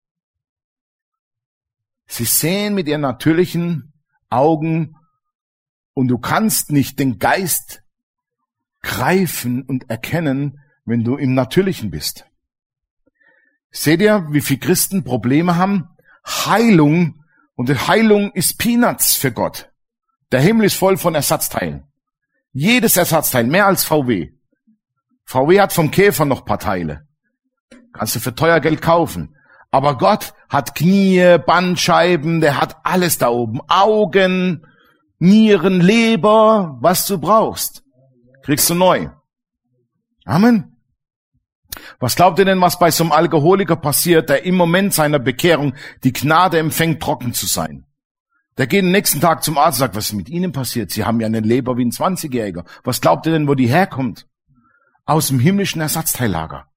Sie sehen mit ihren natürlichen Augen und du kannst nicht den Geist greifen und erkennen, wenn du im Natürlichen bist. Seht ihr, wie viele Christen Probleme haben? Heilung. Und die Heilung ist Peanuts für Gott. Der Himmel ist voll von Ersatzteilen. Jedes Ersatzteil, mehr als VW. VW hat vom Käfer noch ein paar Teile. Kannst du für teuer Geld kaufen. Aber Gott hat Knie, Bandscheiben, der hat alles da oben. Augen, Nieren, Leber, was du brauchst. Kriegst du neu. Amen. Was glaubt ihr denn, was bei so einem Alkoholiker passiert, der im Moment seiner Bekehrung die Gnade empfängt, trocken zu sein? Der geht den nächsten Tag zum Arzt und sagt, was ist mit Ihnen passiert? Sie haben ja eine Leber wie ein 20-Jähriger. Was glaubt ihr denn, wo die herkommt? Aus dem himmlischen Ersatzteillager.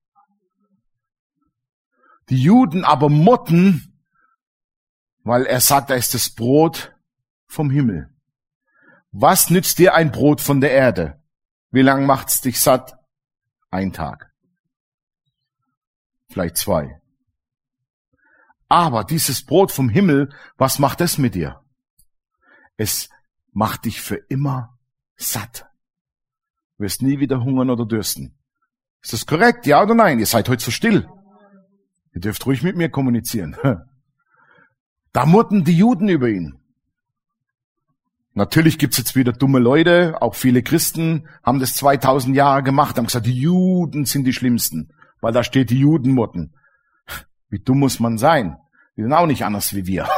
Die Juden aber murrten, weil er sagt, er ist das Brot vom Himmel. Was nützt dir ein Brot von der Erde? Wie lang macht's dich satt? 1 Tag. Vielleicht 2. Aber dieses Brot vom Himmel, was macht es mit dir? Es macht dich für immer satt. Du wirst nie wieder hungern oder dürsten. Ist das korrekt? Ja oder nein? Ihr seid heute so still. Ihr dürft ruhig mit mir kommunizieren. Da murrten die Juden über ihn. Natürlich gibt's jetzt wieder dumme Leute, auch viele Christen haben das 2000 Jahre gemacht, haben gesagt, die Juden sind die Schlimmsten, weil da steht, die Juden murrten. Wie dumm muss man sein? Die sind auch nicht anders wie wir.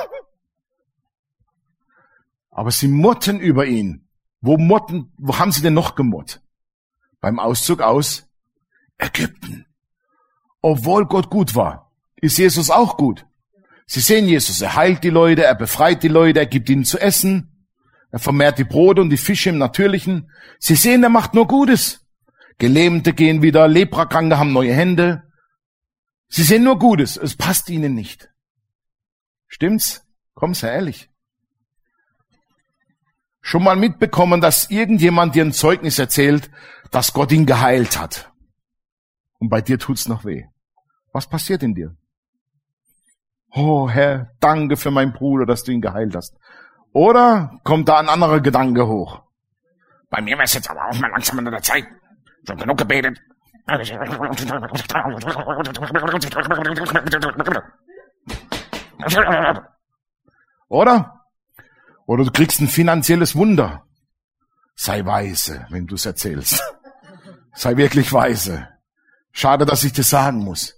Aber sie murrten über ihn. Wo haben sie denn noch gemurrt? Beim Auszug aus Ägypten. Obwohl Gott gut war, ist Jesus auch gut. Sie sehen Jesus, er heilt die Leute, er befreit die Leute, er gibt ihnen zu essen. Er vermehrt die Brote und die Fische im Natürlichen. Sie sehen, er macht nur Gutes. Gelähmte gehen wieder, Leprakranke haben neue Hände. Sie sehen nur Gutes, es passt ihnen nicht. Stimmt's? Komm, sei ehrlich. Schon mal mitbekommen, dass irgendjemand dir ein Zeugnis erzählt, dass Gott ihn geheilt hat. Und bei dir tut's noch weh. Was passiert in dir? Oh Herr, danke für meinen Bruder, dass du ihn geheilt hast. Oder kommt da ein anderer Gedanke hoch? Bei mir wäre es jetzt aber auch mal langsam an der Zeit. Schon genug gebetet. Oder? Oder du kriegst ein finanzielles Wunder. Sei weise, wenn du es erzählst. Sei wirklich weise. Schade, dass ich das sagen muss.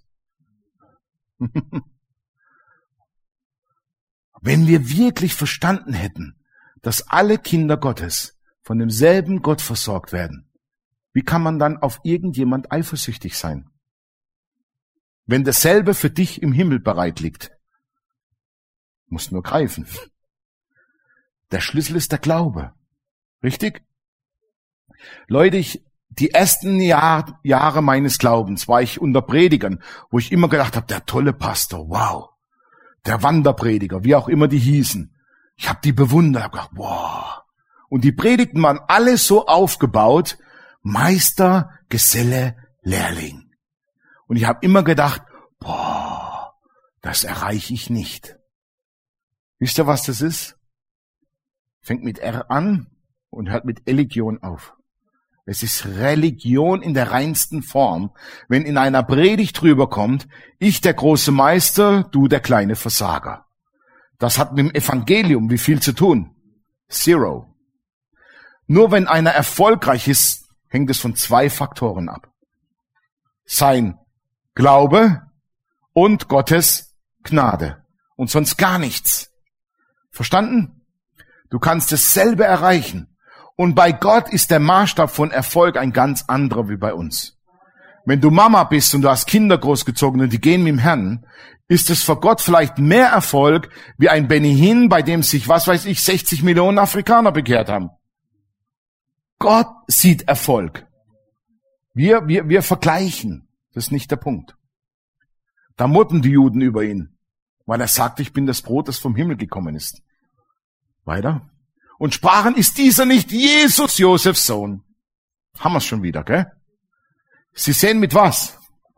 Wenn wir wirklich verstanden hätten, dass alle Kinder Gottes von demselben Gott versorgt werden, wie kann man dann auf irgendjemand eifersüchtig sein? Wenn dasselbe für dich im Himmel bereit liegt. Musst nur greifen. Der Schlüssel ist der Glaube. Richtig? Leute, die ersten Jahre meines Glaubens war ich unter Predigern, wo ich immer gedacht habe, der tolle Pastor, wow. Der Wanderprediger, wie auch immer die hießen. Ich habe die bewundert, habe gedacht, wow. Und die Predigten waren alle so aufgebaut, Meister, Geselle, Lehrling. Und ich habe immer gedacht, boah, das erreiche ich nicht. Wisst ihr, was das ist? Fängt mit R an und hört mit Religion auf. Es ist Religion in der reinsten Form, wenn in einer Predigt drüber kommt, ich der große Meister, du der kleine Versager. Das hat mit dem Evangelium wie viel zu tun? Zero. Nur wenn einer erfolgreich ist, hängt es von 2 Faktoren ab. Sein Glaube und Gottes Gnade. Und sonst gar nichts. Verstanden? Du kannst dasselbe erreichen. Und bei Gott ist der Maßstab von Erfolg ein ganz anderer wie bei uns. Wenn du Mama bist und du hast Kinder großgezogen und die gehen mit dem Herrn, ist es für Gott vielleicht mehr Erfolg wie ein Benny Hinn, bei dem sich, 60 Millionen Afrikaner bekehrt haben. Gott sieht Erfolg. Wir vergleichen. Das ist nicht der Punkt. Da murrten die Juden über ihn, weil er sagte, ich bin das Brot, das vom Himmel gekommen ist. Weiter. Und sprachen, ist dieser nicht Jesus, Josefs Sohn? Haben wir es schon wieder, gell? Sie sehen mit was?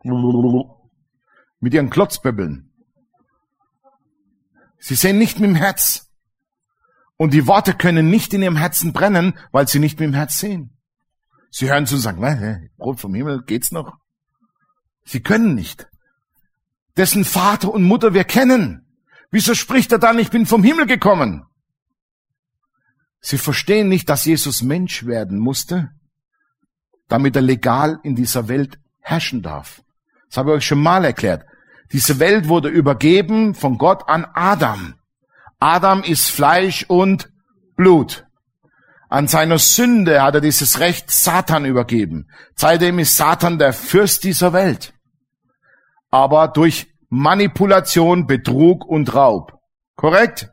Mit ihren Klotzböbbeln. Sie sehen nicht mit dem Herz. Und die Worte können nicht in ihrem Herzen brennen, weil sie nicht mit dem Herz sehen. Sie hören zu und sagen, Brot vom Himmel, geht's noch? Sie können nicht. Dessen Vater und Mutter wir kennen. Wieso spricht er dann, ich bin vom Himmel gekommen? Sie verstehen nicht, dass Jesus Mensch werden musste, damit er legal in dieser Welt herrschen darf. Das habe ich euch schon mal erklärt. Diese Welt wurde übergeben von Gott an Adam. Adam ist Fleisch und Blut. An seiner Sünde hat er dieses Recht Satan übergeben. Seitdem ist Satan der Fürst dieser Welt. Aber durch Manipulation, Betrug und Raub. Korrekt?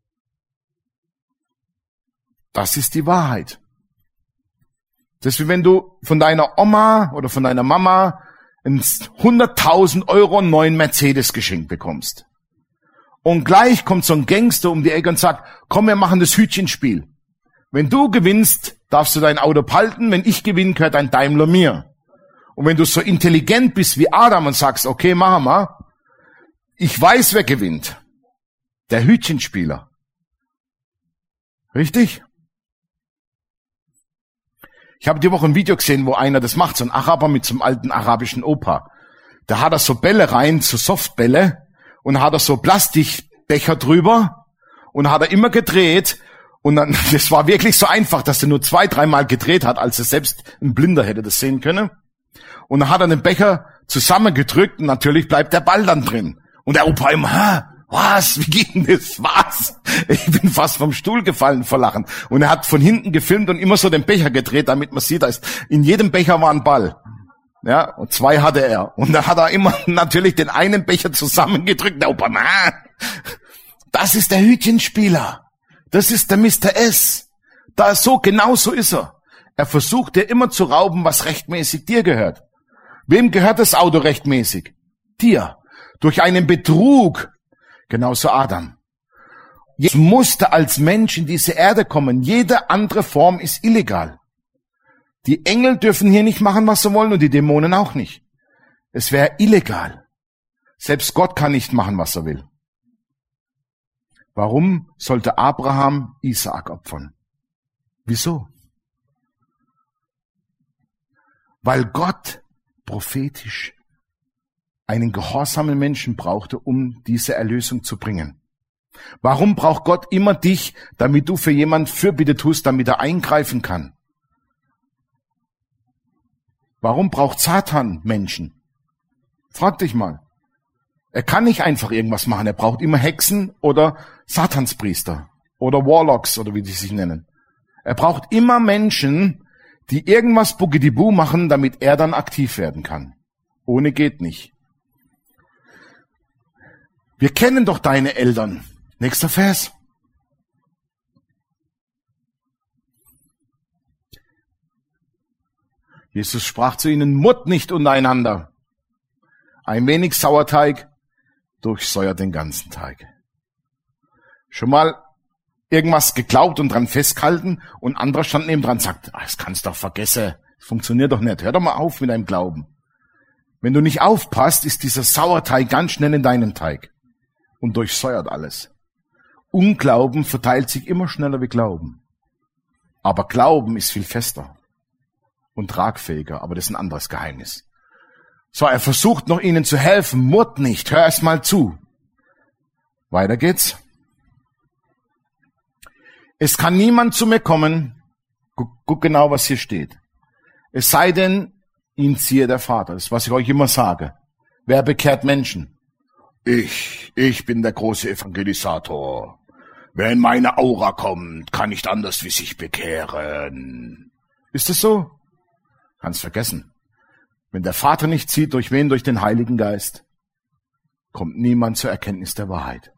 Das ist die Wahrheit. Das ist wie wenn du von deiner Oma oder von deiner Mama 100.000 € einen neuen Mercedes geschenkt bekommst. Und gleich kommt so ein Gangster um die Ecke und sagt, komm, wir machen das Hütchenspiel. Wenn du gewinnst, darfst du dein Auto behalten. Wenn ich gewinne, gehört dein Daimler mir. Und wenn du so intelligent bist wie Adam und sagst, okay, machen wir, ich weiß, wer gewinnt. Der Hütchenspieler. Richtig? Ich habe die Woche ein Video gesehen, wo einer das macht, so ein Araber mit so einem alten arabischen Opa. Da hat er so Bälle rein, so Softbälle, und hat er so Plastikbecher drüber und hat er immer gedreht. Und dann, das war wirklich so einfach, dass er nur 2-3 Mal gedreht hat, als er selbst ein Blinder hätte das sehen können. Und dann hat er den Becher zusammengedrückt und natürlich bleibt der Ball dann drin. Und der Opa immer, was, wie geht denn das, was? Ich bin fast vom Stuhl gefallen vor Lachen. Und er hat von hinten gefilmt und immer so den Becher gedreht, damit man sieht, in jedem Becher war ein Ball. Ja, und 2 hatte er. Und da hat er immer natürlich den einen Becher zusammengedrückt. Der Opa, das ist der Hütchenspieler. Das ist der Mr. S. Genau so ist er. Er versucht dir immer zu rauben, was rechtmäßig dir gehört. Wem gehört das Auto rechtmäßig? Dir. Durch einen Betrug. Genauso Adam. Jesus musste als Mensch in diese Erde kommen. Jede andere Form ist illegal. Die Engel dürfen hier nicht machen, was sie wollen, und die Dämonen auch nicht. Es wäre illegal. Selbst Gott kann nicht machen, was er will. Warum sollte Abraham Isaak opfern? Wieso? Weil Gott prophetisch einen gehorsamen Menschen brauchte, um diese Erlösung zu bringen. Warum braucht Gott immer dich, damit du für jemand Fürbitte tust, damit er eingreifen kann? Warum braucht Satan Menschen? Frag dich mal. Er kann nicht einfach irgendwas machen. Er braucht immer Hexen oder Satanspriester oder Warlocks oder wie die sich nennen. Er braucht immer Menschen, die irgendwas Bugidibu machen, damit er dann aktiv werden kann. Ohne geht nicht. Wir kennen doch deine Eltern. Nächster Vers. Jesus sprach zu ihnen, murrt nicht untereinander. Ein wenig Sauerteig durchsäuert den ganzen Teig. Schon mal irgendwas geglaubt und dran festgehalten und anderer stand neben dran und sagt, das kannst du doch vergessen, das funktioniert doch nicht, hör doch mal auf mit deinem Glauben. Wenn du nicht aufpasst, ist dieser Sauerteig ganz schnell in deinem Teig und durchsäuert alles. Unglauben verteilt sich immer schneller wie Glauben. Aber Glauben ist viel fester und tragfähiger, aber das ist ein anderes Geheimnis. So, er versucht noch ihnen zu helfen, murrt nicht, hör erst mal zu. Weiter geht's. Es kann niemand zu mir kommen, guck genau, was hier steht. Es sei denn, ihn ziehe der Vater. Das ist, was ich euch immer sage. Wer bekehrt Menschen? Ich bin der große Evangelisator. Wer in meine Aura kommt, kann nicht anders wie sich bekehren. Ist es so? Kannst vergessen. Wenn der Vater nicht zieht, durch wen? Durch den Heiligen Geist, kommt niemand zur Erkenntnis der Wahrheit.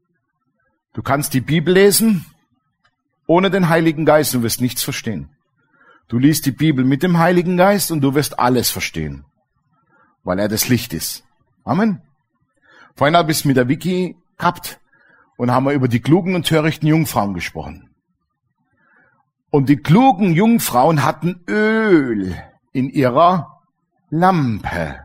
Du kannst die Bibel lesen, ohne den Heiligen Geist, und wirst nichts verstehen. Du liest die Bibel mit dem Heiligen Geist und du wirst alles verstehen, weil er das Licht ist. Amen. Vorhin habe ich es mit der Vicky gehabt und haben wir über die klugen und törichten Jungfrauen gesprochen. Und die klugen Jungfrauen hatten Öl in ihrer Lampe.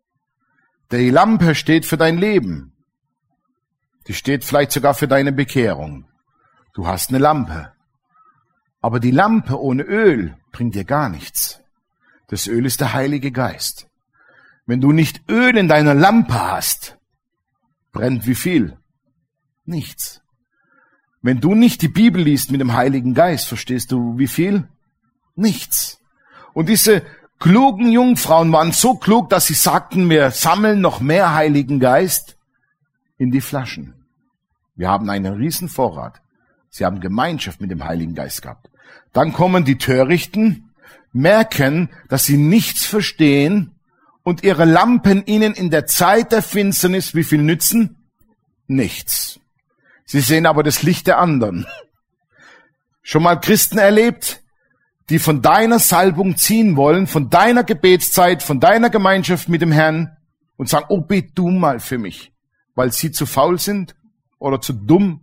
Die Lampe steht für dein Leben. Die steht vielleicht sogar für deine Bekehrung. Du hast eine Lampe. Aber die Lampe ohne Öl bringt dir gar nichts. Das Öl ist der Heilige Geist. Wenn du nicht Öl in deiner Lampe hast, brennt wie viel? Nichts. Wenn du nicht die Bibel liest mit dem Heiligen Geist, verstehst du wie viel? Nichts. Und diese klugen Jungfrauen waren so klug, dass sie sagten, wir sammeln noch mehr Heiligen Geist in die Flaschen. Wir haben einen riesen Vorrat. Sie haben Gemeinschaft mit dem Heiligen Geist gehabt. Dann kommen die Törichten, merken, dass sie nichts verstehen und ihre Lampen ihnen in der Zeit der Finsternis wie viel nützen? Nichts. Sie sehen aber das Licht der anderen. Schon mal Christen erlebt, die von deiner Salbung ziehen wollen, von deiner Gebetszeit, von deiner Gemeinschaft mit dem Herrn und sagen, oh, bet du mal für mich, weil sie zu faul sind oder zu dumm.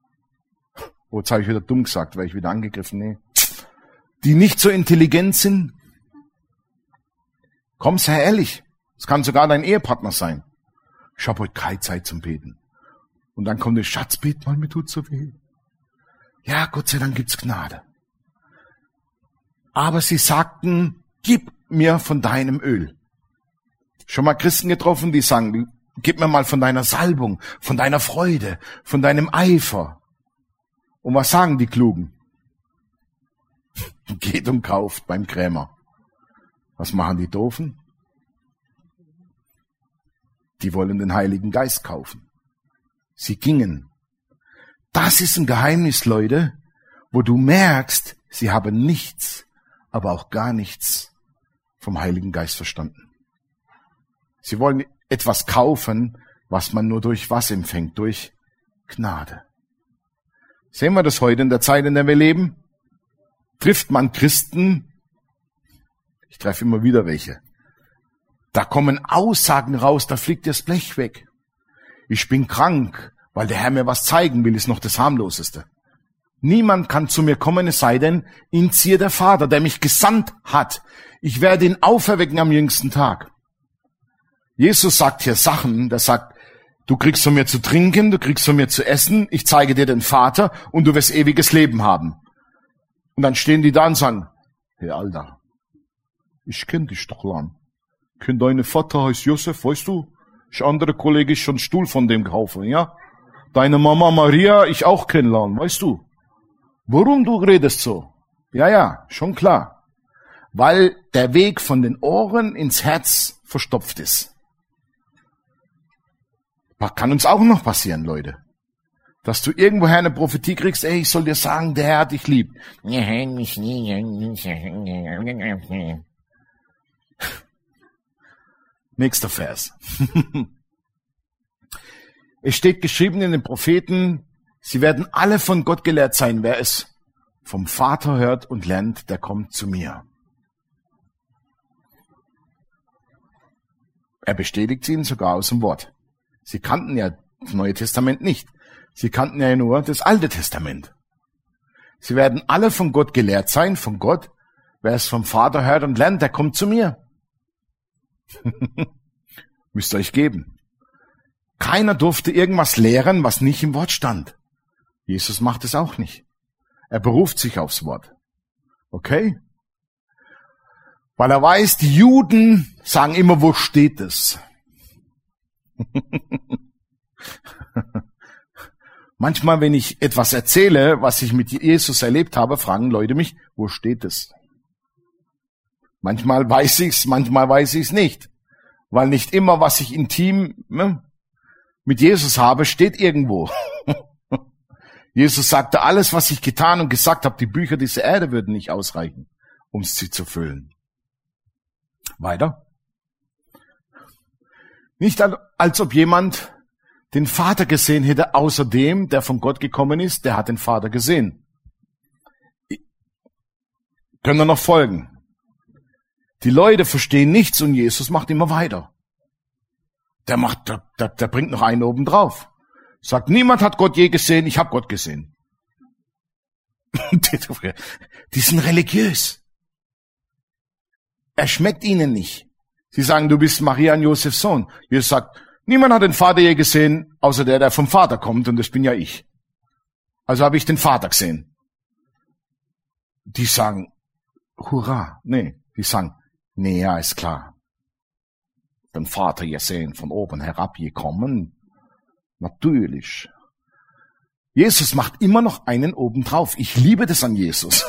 Oh, jetzt habe ich wieder dumm gesagt, weil ich wieder angegriffen, nee. Die nicht so intelligent sind. Komm, sei ehrlich. Es kann sogar dein Ehepartner sein. Ich habe heute keine Zeit zum Beten. Und dann kommt der Schatz, bet mal, mir tut so weh. Ja, Gott sei Dank gibt's Gnade. aber sie sagten, gib mir von deinem Öl. Schon mal Christen getroffen, die sagen, gib mir mal von deiner Salbung, von deiner Freude, von deinem Eifer. Und was sagen die Klugen? Geht und kauft beim Krämer. Was machen die Doofen? Die wollen den Heiligen Geist kaufen. Sie gingen. Das ist ein Geheimnis, Leute, wo du merkst, sie haben nichts, aber auch gar nichts vom Heiligen Geist verstanden. Sie wollen etwas kaufen, was man nur durch was empfängt, durch Gnade. Sehen wir das heute in der Zeit, in der wir leben? Trifft man Christen, ich treffe immer wieder welche, da kommen Aussagen raus, da fliegt das Blech weg. Ich bin krank, weil der Herr mir was zeigen will, ist noch das Harmloseste. Niemand kann zu mir kommen, es sei denn, ihn ziehe der Vater, der mich gesandt hat. Ich werde ihn auferwecken am jüngsten Tag. Jesus sagt hier Sachen, der sagt, du kriegst von mir zu trinken, du kriegst von mir zu essen, ich zeige dir den Vater und du wirst ewiges Leben haben. Und dann stehen die da und sagen, hey Alter, ich kenn dich doch lang. Kenn deine Vater heißt Josef, weißt du? Ich andere Kollege ist schon einen Stuhl von dem kaufen, ja? Deine Mama Maria, ich auch kennenlernen, weißt du? Warum du redest so? Ja, schon klar. Weil der Weg von den Ohren ins Herz verstopft ist. Was kann uns auch noch passieren, Leute? Dass du irgendwoher eine Prophetie kriegst, ey, ich soll dir sagen, der Herr hat dich lieb. Nächster Vers. Es steht geschrieben in den Propheten, sie werden alle von Gott gelehrt sein. Wer es vom Vater hört und lernt, der kommt zu mir. Er bestätigt sie ihnen sogar aus dem Wort. Sie kannten ja das Neue Testament nicht. Sie kannten ja nur das Alte Testament. Sie werden alle von Gott gelehrt sein, von Gott. Wer es vom Vater hört und lernt, der kommt zu mir. Müsst ihr euch geben. Keiner durfte irgendwas lehren, was nicht im Wort stand. Jesus macht es auch nicht. Er beruft sich aufs Wort. Okay? Weil er weiß, die Juden sagen immer, wo steht es? Manchmal, wenn ich etwas erzähle, was ich mit Jesus erlebt habe, fragen Leute mich, wo steht es? Manchmal weiß ich's, manchmal weiß ich's nicht. Weil nicht immer, was ich intim mit Jesus habe, steht irgendwo. Jesus sagte, alles, was ich getan und gesagt habe, die Bücher dieser Erde würden nicht ausreichen, um sie zu füllen. Weiter. Nicht als ob jemand den Vater gesehen hätte, außer dem, der von Gott gekommen ist, der hat den Vater gesehen. Können wir noch folgen? Die Leute verstehen nichts und Jesus macht immer weiter. Der bringt noch einen oben drauf. Sagt, niemand hat Gott je gesehen, ich habe Gott gesehen. Die sind religiös. Er schmeckt ihnen nicht. Sie sagen, du bist Maria und Josefs Sohn. Jesus sagt, niemand hat den Vater je gesehen, außer der vom Vater kommt, und das bin ja ich. Also habe ich den Vater gesehen. Die sagen, hurra. Nee, die sagen, nee, ja, ist klar. Den Vater gesehen, von oben herabgekommen. Natürlich. Jesus macht immer noch einen obendrauf. Ich liebe das an Jesus.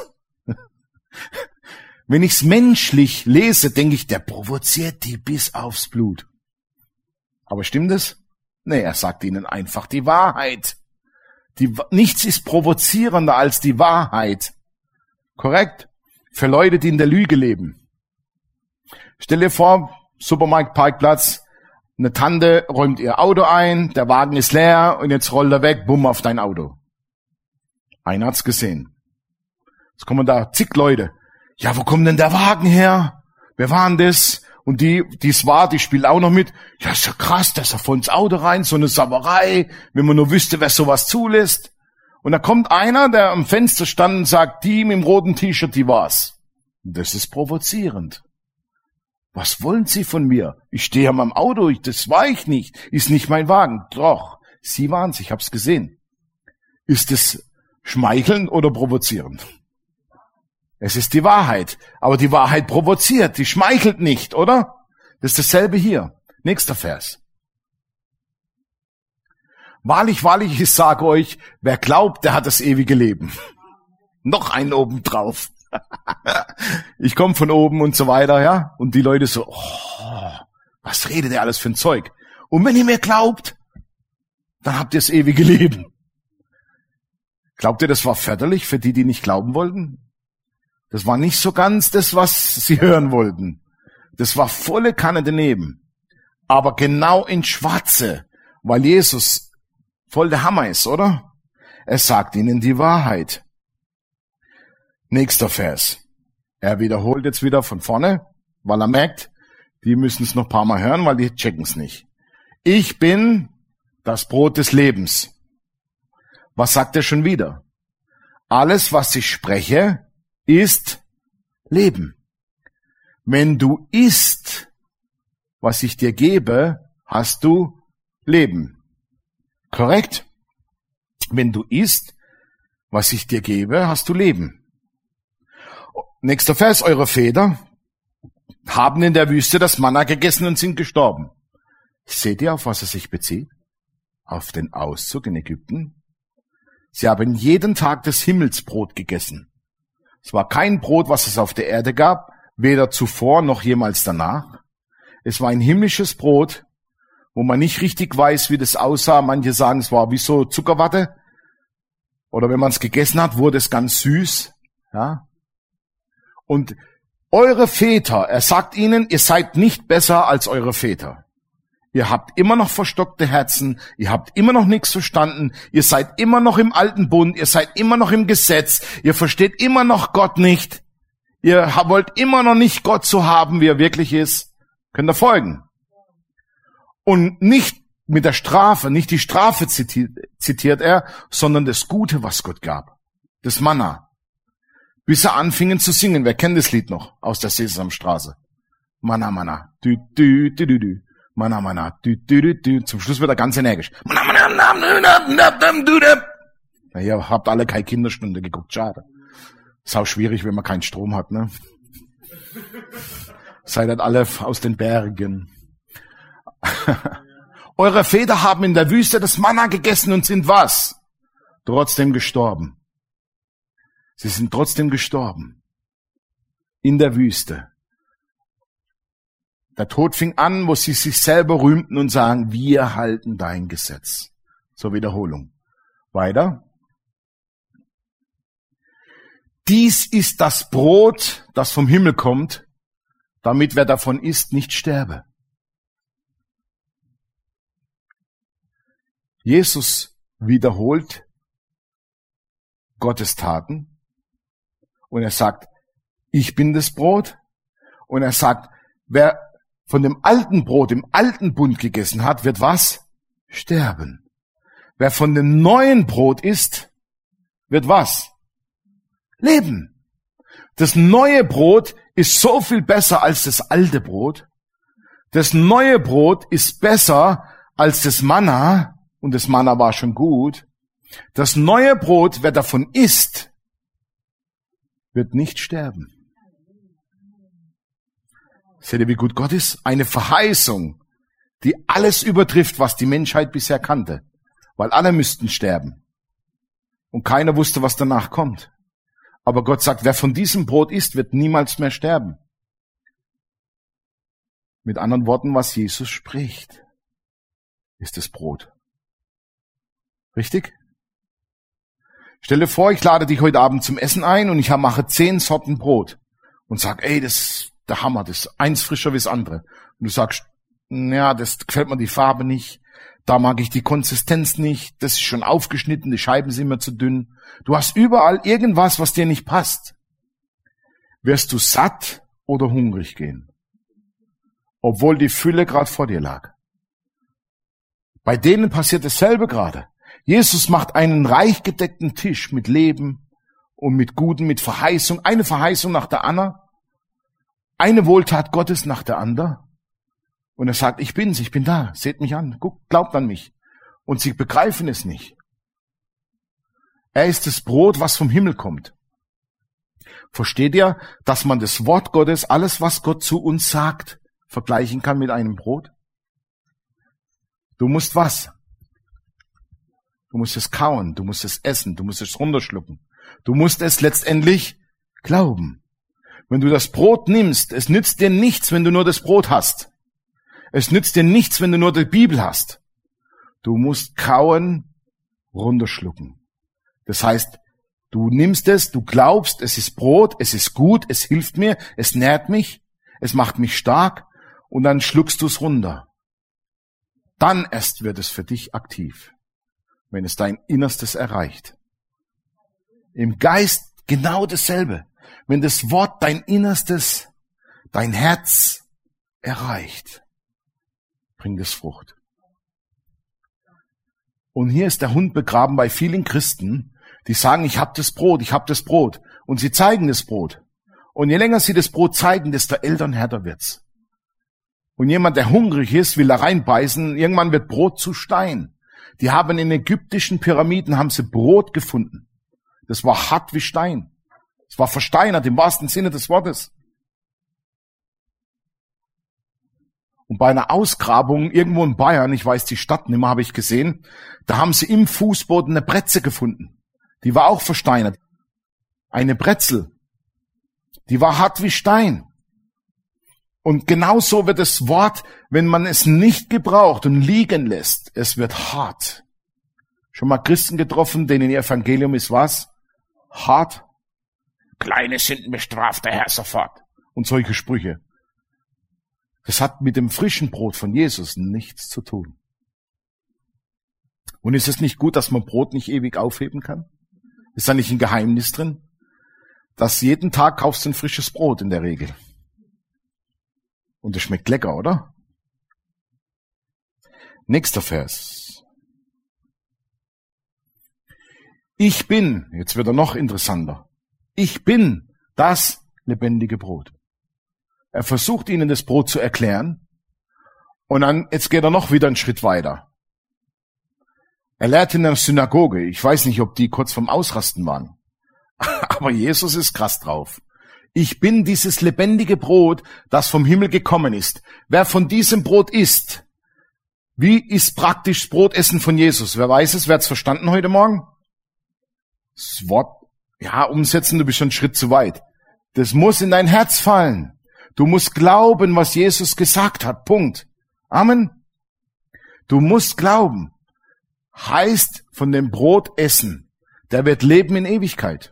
Wenn ich's menschlich lese, denke ich, der provoziert die bis aufs Blut. Aber stimmt es? Nee, er sagt ihnen einfach die Wahrheit. Nichts ist provozierender als die Wahrheit. Korrekt? Für Leute, die in der Lüge leben. Stell dir vor, Supermarktparkplatz, eine Tante räumt ihr Auto ein, der Wagen ist leer und jetzt rollt er weg, bumm, auf dein Auto. Einer hat's gesehen. Jetzt kommen da zig Leute. Ja, wo kommt denn der Wagen her? Wer war denn das? Und die spielt auch noch mit. Ja, ist ja krass, der ist ja voll ins Auto rein, so eine Sauerei, wenn man nur wüsste, wer sowas zulässt. Und da kommt einer, der am Fenster stand und sagt, die mit dem roten T-Shirt, die war's. Das ist provozierend. Was wollen Sie von mir? Ich stehe an meinem Auto, das war ich nicht. Ist nicht mein Wagen. Doch, Sie waren's, ich hab's gesehen. Ist es schmeicheln oder provozierend? Es ist die Wahrheit. Aber die Wahrheit provoziert, die schmeichelt nicht, oder? Das ist dasselbe hier. Nächster Vers. Wahrlich, wahrlich, ich sage euch, wer glaubt, der hat das ewige Leben. Noch einen oben drauf. Ich komme von oben und so weiter, ja. Und die Leute so, oh, was redet ihr alles für ein Zeug? Und wenn ihr mir glaubt, dann habt ihr das ewige Leben. Glaubt ihr, das war förderlich für die, die nicht glauben wollten? Das war nicht so ganz das, was sie hören wollten. Das war volle Kanne daneben. Aber genau in Schwarze, weil Jesus voll der Hammer ist, oder? Er sagt ihnen die Wahrheit. Nächster Vers. Er wiederholt jetzt wieder von vorne, weil er merkt, die müssen es noch ein paar Mal hören, weil die checken es nicht. Ich bin das Brot des Lebens. Was sagt er schon wieder? Alles, was ich spreche, ist Leben. Wenn du isst, was ich dir gebe, hast du Leben. Korrekt? Wenn du isst, was ich dir gebe, hast du Leben. Nächster Vers, eure Väter haben in der Wüste das Manna gegessen und sind gestorben. Seht ihr, auf was es sich bezieht? Auf den Auszug in Ägypten. Sie haben jeden Tag das Himmelsbrot gegessen. Es war kein Brot, was es auf der Erde gab, weder zuvor noch jemals danach. Es war ein himmlisches Brot, wo man nicht richtig weiß, wie das aussah. Manche sagen, es war wie so Zuckerwatte. Oder wenn man es gegessen hat, wurde es ganz süß. Ja. Und eure Väter, er sagt ihnen, ihr seid nicht besser als eure Väter. Ihr habt immer noch verstockte Herzen, ihr habt immer noch nichts verstanden, ihr seid immer noch im alten Bund, ihr seid immer noch im Gesetz, ihr versteht immer noch Gott nicht, ihr wollt immer noch nicht Gott so haben, wie er wirklich ist. Könnt ihr folgen? Und nicht mit der Strafe, nicht die Strafe zitiert er, sondern das Gute, was Gott gab. Das Manna. Bis sie anfingen zu singen. Wer kennt das Lied noch aus der Sesamstraße? Manna, Manna, dü, dü, dü, dü, dü. Manna, Manna, dü, dü, dü, dü. Zum Schluss wird er ganz energisch. Manna, Manna, na, ihr habt alle keine Kinderstunde geguckt, schade. Ist auch schwierig, wenn man keinen Strom hat, ne? Seid halt alle aus den Bergen. Eure Väter haben in der Wüste das Manna gegessen und sind was? Trotzdem gestorben. Sie sind trotzdem gestorben. In der Wüste. Der Tod fing an, wo sie sich selber rühmten und sagen, wir halten dein Gesetz. Zur Wiederholung. Weiter. Dies ist das Brot, das vom Himmel kommt, damit wer davon isst, nicht sterbe. Jesus wiederholt Gottes Taten. Und er sagt, ich bin das Brot. Und er sagt, wer von dem alten Brot, im alten Bund gegessen hat, wird was? Sterben. Wer von dem neuen Brot isst, wird was? Leben. Das neue Brot ist so viel besser als das alte Brot. Das neue Brot ist besser als das Manna. Und das Manna war schon gut. Das neue Brot, wer davon isst, wird nicht sterben. Seht ihr, wie gut Gott ist? Eine Verheißung, die alles übertrifft, was die Menschheit bisher kannte. Weil alle müssten sterben. Und keiner wusste, was danach kommt. Aber Gott sagt, wer von diesem Brot isst, wird niemals mehr sterben. Mit anderen Worten, was Jesus spricht, ist das Brot. Richtig? Stell dir vor, ich lade dich heute Abend zum Essen ein und ich mache 10 Sorten Brot und sag, ey, das ist der Hammer, das ist eins frischer wie das andere. Und du sagst, ja, das gefällt mir die Farbe nicht, da mag ich die Konsistenz nicht, das ist schon aufgeschnitten, die Scheiben sind mir zu dünn. Du hast überall irgendwas, was dir nicht passt. Wirst du satt oder hungrig gehen? Obwohl die Fülle gerade vor dir lag. Bei denen passiert dasselbe gerade. Jesus macht einen reich gedeckten Tisch mit Leben und mit Guten, mit Verheißung, eine Verheißung nach der anderen, eine Wohltat Gottes nach der anderen. Und er sagt, ich bin's, ich bin da, seht mich an, guckt, glaubt an mich. Und sie begreifen es nicht. Er ist das Brot, was vom Himmel kommt. Versteht ihr, dass man das Wort Gottes, alles was Gott zu uns sagt, vergleichen kann mit einem Brot? Du musst was? Du musst es kauen, du musst es essen, du musst es runterschlucken. Du musst es letztendlich glauben. Wenn du das Brot nimmst, es nützt dir nichts, wenn du nur das Brot hast. Es nützt dir nichts, wenn du nur die Bibel hast. Du musst kauen, runterschlucken. Das heißt, du nimmst es, du glaubst, es ist Brot, es ist gut, es hilft mir, es nährt mich, es macht mich stark und dann schluckst du es runter. Dann erst wird es für dich aktiv, wenn es dein Innerstes erreicht. Im Geist genau dasselbe. Wenn das Wort dein Innerstes, dein Herz erreicht, bringt es Frucht. Und hier ist der Hund begraben bei vielen Christen, die sagen, ich habe das Brot, ich habe das Brot. Und sie zeigen das Brot. Und je länger sie das Brot zeigen, desto älter und härter wird's. Und jemand, der hungrig ist, will da reinbeißen, irgendwann wird Brot zu Stein. Die haben in ägyptischen Pyramiden, haben sie Brot gefunden. Das war hart wie Stein. Es war versteinert im wahrsten Sinne des Wortes. Und bei einer Ausgrabung irgendwo in Bayern, ich weiß die Stadt nicht mehr, habe ich gesehen, da haben sie im Fußboden eine Bretze gefunden. Die war auch versteinert. Eine Brezel. Die war hart wie Stein. Und genauso wird das Wort, wenn man es nicht gebraucht und liegen lässt, es wird hart. Schon mal Christen getroffen, denen ihr Evangelium ist was? Hart. Kleine Sünden bestraft der Herr sofort. Und solche Sprüche. Das hat mit dem frischen Brot von Jesus nichts zu tun. Und ist es nicht gut, dass man Brot nicht ewig aufheben kann? Ist da nicht ein Geheimnis drin? Dass jeden Tag kaufst du ein frisches Brot in der Regel. Und es schmeckt lecker, oder? Nächster Vers. Ich bin, jetzt wird er noch interessanter. Ich bin das lebendige Brot. Er versucht ihnen das Brot zu erklären. Und dann, jetzt geht er noch wieder einen Schritt weiter. Er lehrt in der Synagoge. Ich weiß nicht, ob die kurz vorm Ausrasten waren. Aber Jesus ist krass drauf. Ich bin dieses lebendige Brot, das vom Himmel gekommen ist. Wer von diesem Brot isst, wie ist praktisch das Brotessen von Jesus? Wer weiß es? Wer hat es verstanden heute Morgen? Das Wort, ja, umsetzen, du bist schon einen Schritt zu weit. Das muss in dein Herz fallen. Du musst glauben, was Jesus gesagt hat. Punkt. Amen. Du musst glauben. Heißt von dem Brot essen. Der wird leben in Ewigkeit.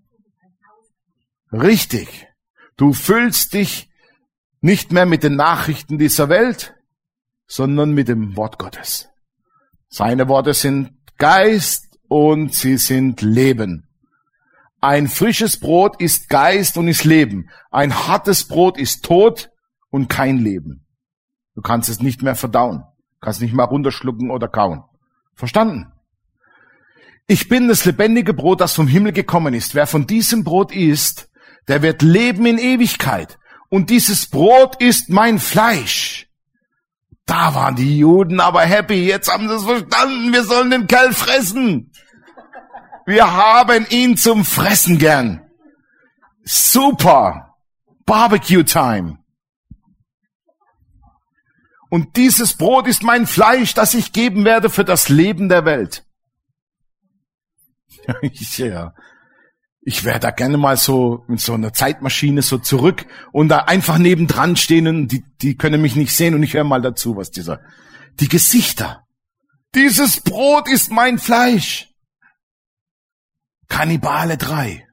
Richtig. Du füllst dich nicht mehr mit den Nachrichten dieser Welt, sondern mit dem Wort Gottes. Seine Worte sind Geist und sie sind Leben. Ein frisches Brot ist Geist und ist Leben. Ein hartes Brot ist Tod und kein Leben. Du kannst es nicht mehr verdauen. Du kannst nicht mehr runterschlucken oder kauen. Verstanden? Ich bin das lebendige Brot, das vom Himmel gekommen ist. Wer von diesem Brot isst, der wird leben in Ewigkeit. Und dieses Brot ist mein Fleisch. Da waren die Juden aber happy. Jetzt haben sie es verstanden. Wir sollen den Kerl fressen. Wir haben ihn zum Fressen gern. Super. Barbecue Time. Und dieses Brot ist mein Fleisch, das ich geben werde für das Leben der Welt. Ja. Ich wäre da gerne mal so mit so einer Zeitmaschine so zurück und da einfach nebendran stehen und die können mich nicht sehen und ich höre mal dazu, was die Gesichter. Dieses Brot ist mein Fleisch. Kannibale 3.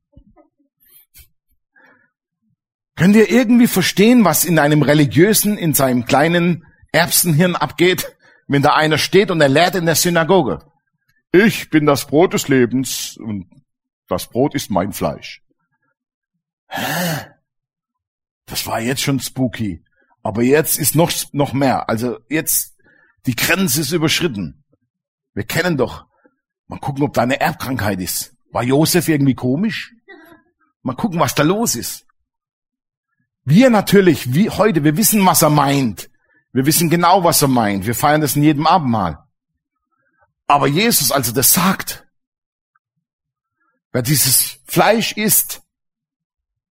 Könnt ihr irgendwie verstehen, was in einem Religiösen, in seinem kleinen Erbsenhirn abgeht, wenn da einer steht und er lehrt in der Synagoge? Ich bin das Brot des Lebens und das Brot ist mein Fleisch. Hä? Das war jetzt schon spooky. Aber jetzt ist noch mehr. Also jetzt, die Grenze ist überschritten. Wir kennen doch. Mal gucken, ob da eine Erbkrankheit ist. War Josef irgendwie komisch? Mal gucken, was da los ist. Wir natürlich, wie heute, wir wissen, was er meint. Wir wissen genau, was er meint. Wir feiern das in jedem Abendmahl. Aber Jesus, als er das sagt, wer dieses Fleisch isst,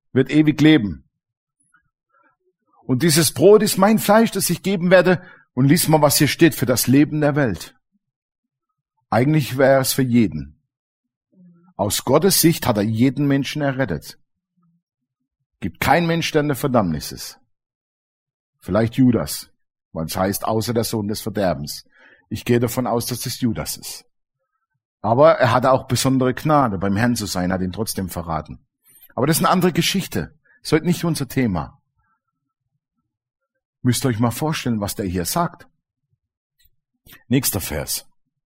wird ewig leben. Und dieses Brot ist mein Fleisch, das ich geben werde. Und lies mal, was hier steht für das Leben der Welt. Eigentlich wäre es für jeden. Aus Gottes Sicht hat er jeden Menschen errettet. Gibt keinen Mensch, der in der Verdammnis ist. Vielleicht Judas, weil es heißt, außer der Sohn des Verderbens. Ich gehe davon aus, dass es Judas ist. Aber er hatte auch besondere Gnade, beim Herrn zu sein, hat ihn trotzdem verraten. Aber das ist eine andere Geschichte. Das ist heute nicht unser Thema. Müsst ihr euch mal vorstellen, was der hier sagt. Nächster Vers.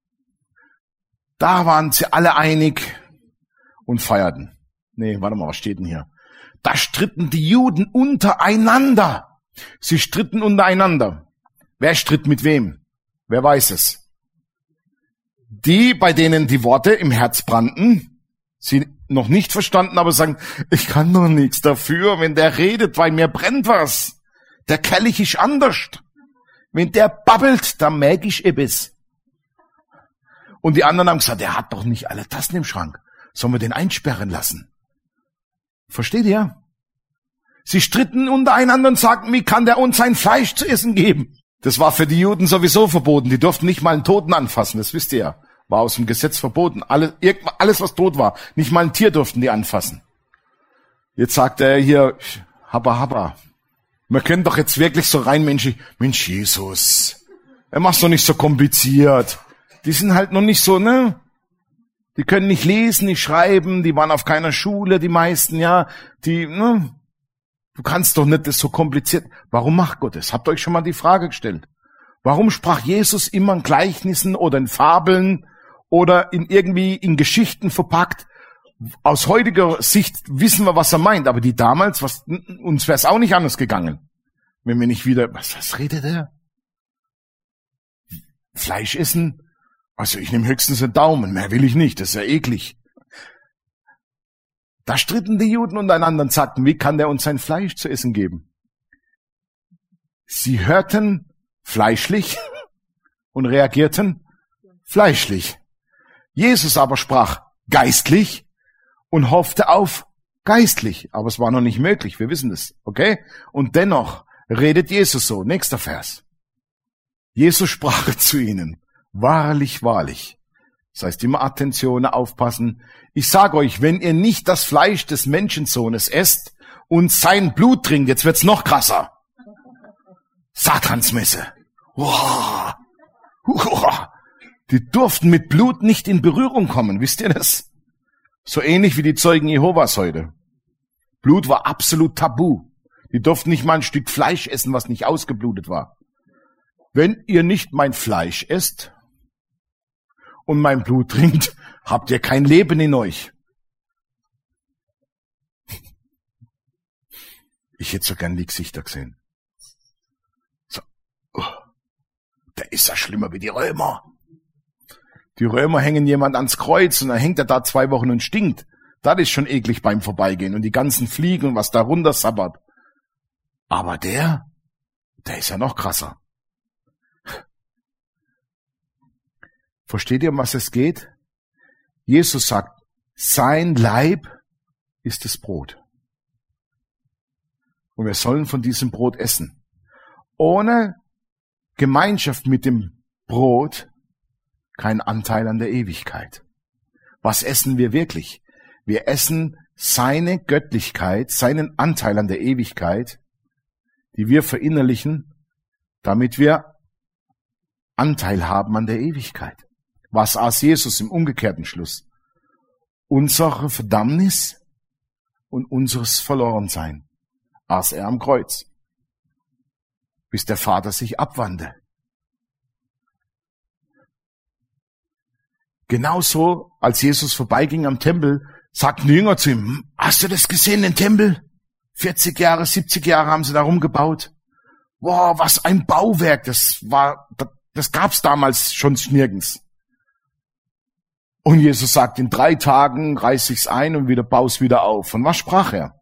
Da waren sie alle einig und feierten. Nee, warte mal, was steht denn hier? Da stritten die Juden untereinander. Sie stritten untereinander. Wer stritt mit wem? Wer weiß es? Die, bei denen die Worte im Herz brannten, sie noch nicht verstanden, aber sagen, ich kann doch nichts dafür, wenn der redet, weil mir brennt was. Der Kelch ist anders. Wenn der babbelt, dann merk ich etwas. Und die anderen haben gesagt, der hat doch nicht alle Tassen im Schrank. Sollen wir den einsperren lassen? Versteht ihr? Sie stritten untereinander und sagten, wie kann der uns sein Fleisch zu essen geben? Das war für die Juden sowieso verboten. Die durften nicht mal einen Toten anfassen, das wisst ihr ja. War aus dem Gesetz verboten. Alles, was tot war. Nicht mal ein Tier durften die anfassen. Jetzt sagt er hier, Habba. Wir können doch jetzt wirklich so rein, Mensch Jesus, er macht's doch nicht so kompliziert. Die sind halt noch nicht so, ne? Die können nicht lesen, nicht schreiben, die waren auf keiner Schule, die meisten, ja. Du kannst doch nicht das so kompliziert. Warum macht Gott das? Habt ihr euch schon mal die Frage gestellt? Warum sprach Jesus immer in Gleichnissen oder in Fabeln oder in Geschichten verpackt? Aus heutiger Sicht wissen wir, was er meint, aber die damals, uns wäre es auch nicht anders gegangen. Wenn wir nicht wieder, was redet er? Fleisch essen? Also ich nehme höchstens einen Daumen, mehr will ich nicht, das ist ja eklig. Da stritten die Juden untereinander und sagten, wie kann der uns sein Fleisch zu essen geben? Sie hörten fleischlich und reagierten fleischlich. Jesus aber sprach geistlich und hoffte auf geistlich. Aber es war noch nicht möglich, wir wissen es, okay? Und dennoch redet Jesus so. Nächster Vers. Jesus sprach zu ihnen, wahrlich, wahrlich. Das heißt, immer Attention, aufpassen. Ich sage euch, wenn ihr nicht das Fleisch des Menschensohnes esst und sein Blut trinkt, jetzt wird's noch krasser. Satansmesse. Wow. Die durften mit Blut nicht in Berührung kommen, wisst ihr das? So ähnlich wie die Zeugen Jehovas heute. Blut war absolut tabu. Die durften nicht mal ein Stück Fleisch essen, was nicht ausgeblutet war. Wenn ihr nicht mein Fleisch esst und mein Blut trinkt, habt ihr kein Leben in euch. Ich hätte so gern die Gesichter gesehen. So. Der ist ja schlimmer wie die Römer. Die Römer hängen jemand ans Kreuz und dann hängt er da 2 Wochen und stinkt. Das ist schon eklig beim Vorbeigehen und die ganzen Fliegen und was da runter sabbert. Aber der ist ja noch krasser. Versteht ihr, um was es geht? Jesus sagt, sein Leib ist das Brot. Und wir sollen von diesem Brot essen. Ohne Gemeinschaft mit dem Brot kein Anteil an der Ewigkeit. Was essen wir wirklich? Wir essen seine Göttlichkeit, seinen Anteil an der Ewigkeit, die wir verinnerlichen, damit wir Anteil haben an der Ewigkeit. Was aß Jesus im umgekehrten Schluss? Unsere Verdammnis und unseres Verlorensein aß er am Kreuz, bis der Vater sich abwandte. Genauso, als Jesus vorbeiging am Tempel, sagten die Jünger zu ihm, hast du das gesehen, den Tempel? 40 Jahre, 70 Jahre haben sie da rumgebaut. Wow, was ein Bauwerk, das gab's damals schon nirgends. Und Jesus sagt, in 3 Tagen reiß ich's ein und baue es wieder auf. Von was sprach er?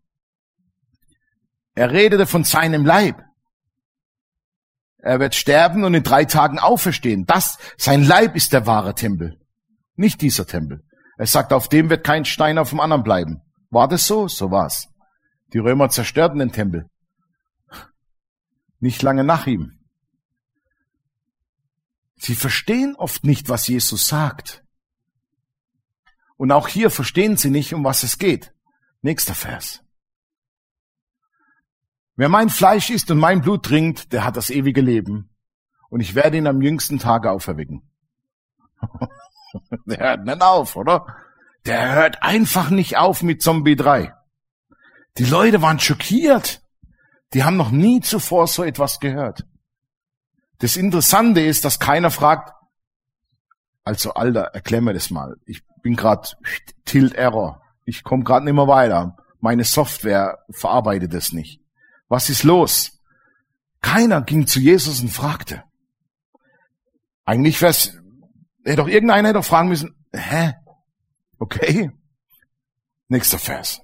Er redete von seinem Leib. Er wird sterben und in 3 Tagen auferstehen. Sein Leib ist der wahre Tempel. Nicht dieser Tempel. Er sagt, auf dem wird kein Stein auf dem anderen bleiben. War das so? So war's. Die Römer zerstörten den Tempel. Nicht lange nach ihm. Sie verstehen oft nicht, was Jesus sagt. Und auch hier verstehen sie nicht, um was es geht. Nächster Vers. Wer mein Fleisch isst und mein Blut trinkt, der hat das ewige Leben. Und ich werde ihn am jüngsten Tage auferwecken. Der hört nicht auf, oder? Der hört einfach nicht auf mit Zombie 3. Die Leute waren schockiert. Die haben noch nie zuvor so etwas gehört. Das Interessante ist, dass keiner fragt, also Alter, erklär mir das mal. Ich bin gerade Tilt Error. Ich komme gerade nicht mehr weiter. Meine Software verarbeitet das nicht. Was ist los? Keiner ging zu Jesus und fragte. Eigentlich hätte doch irgendeiner fragen müssen, hä? Okay. Nächster Vers.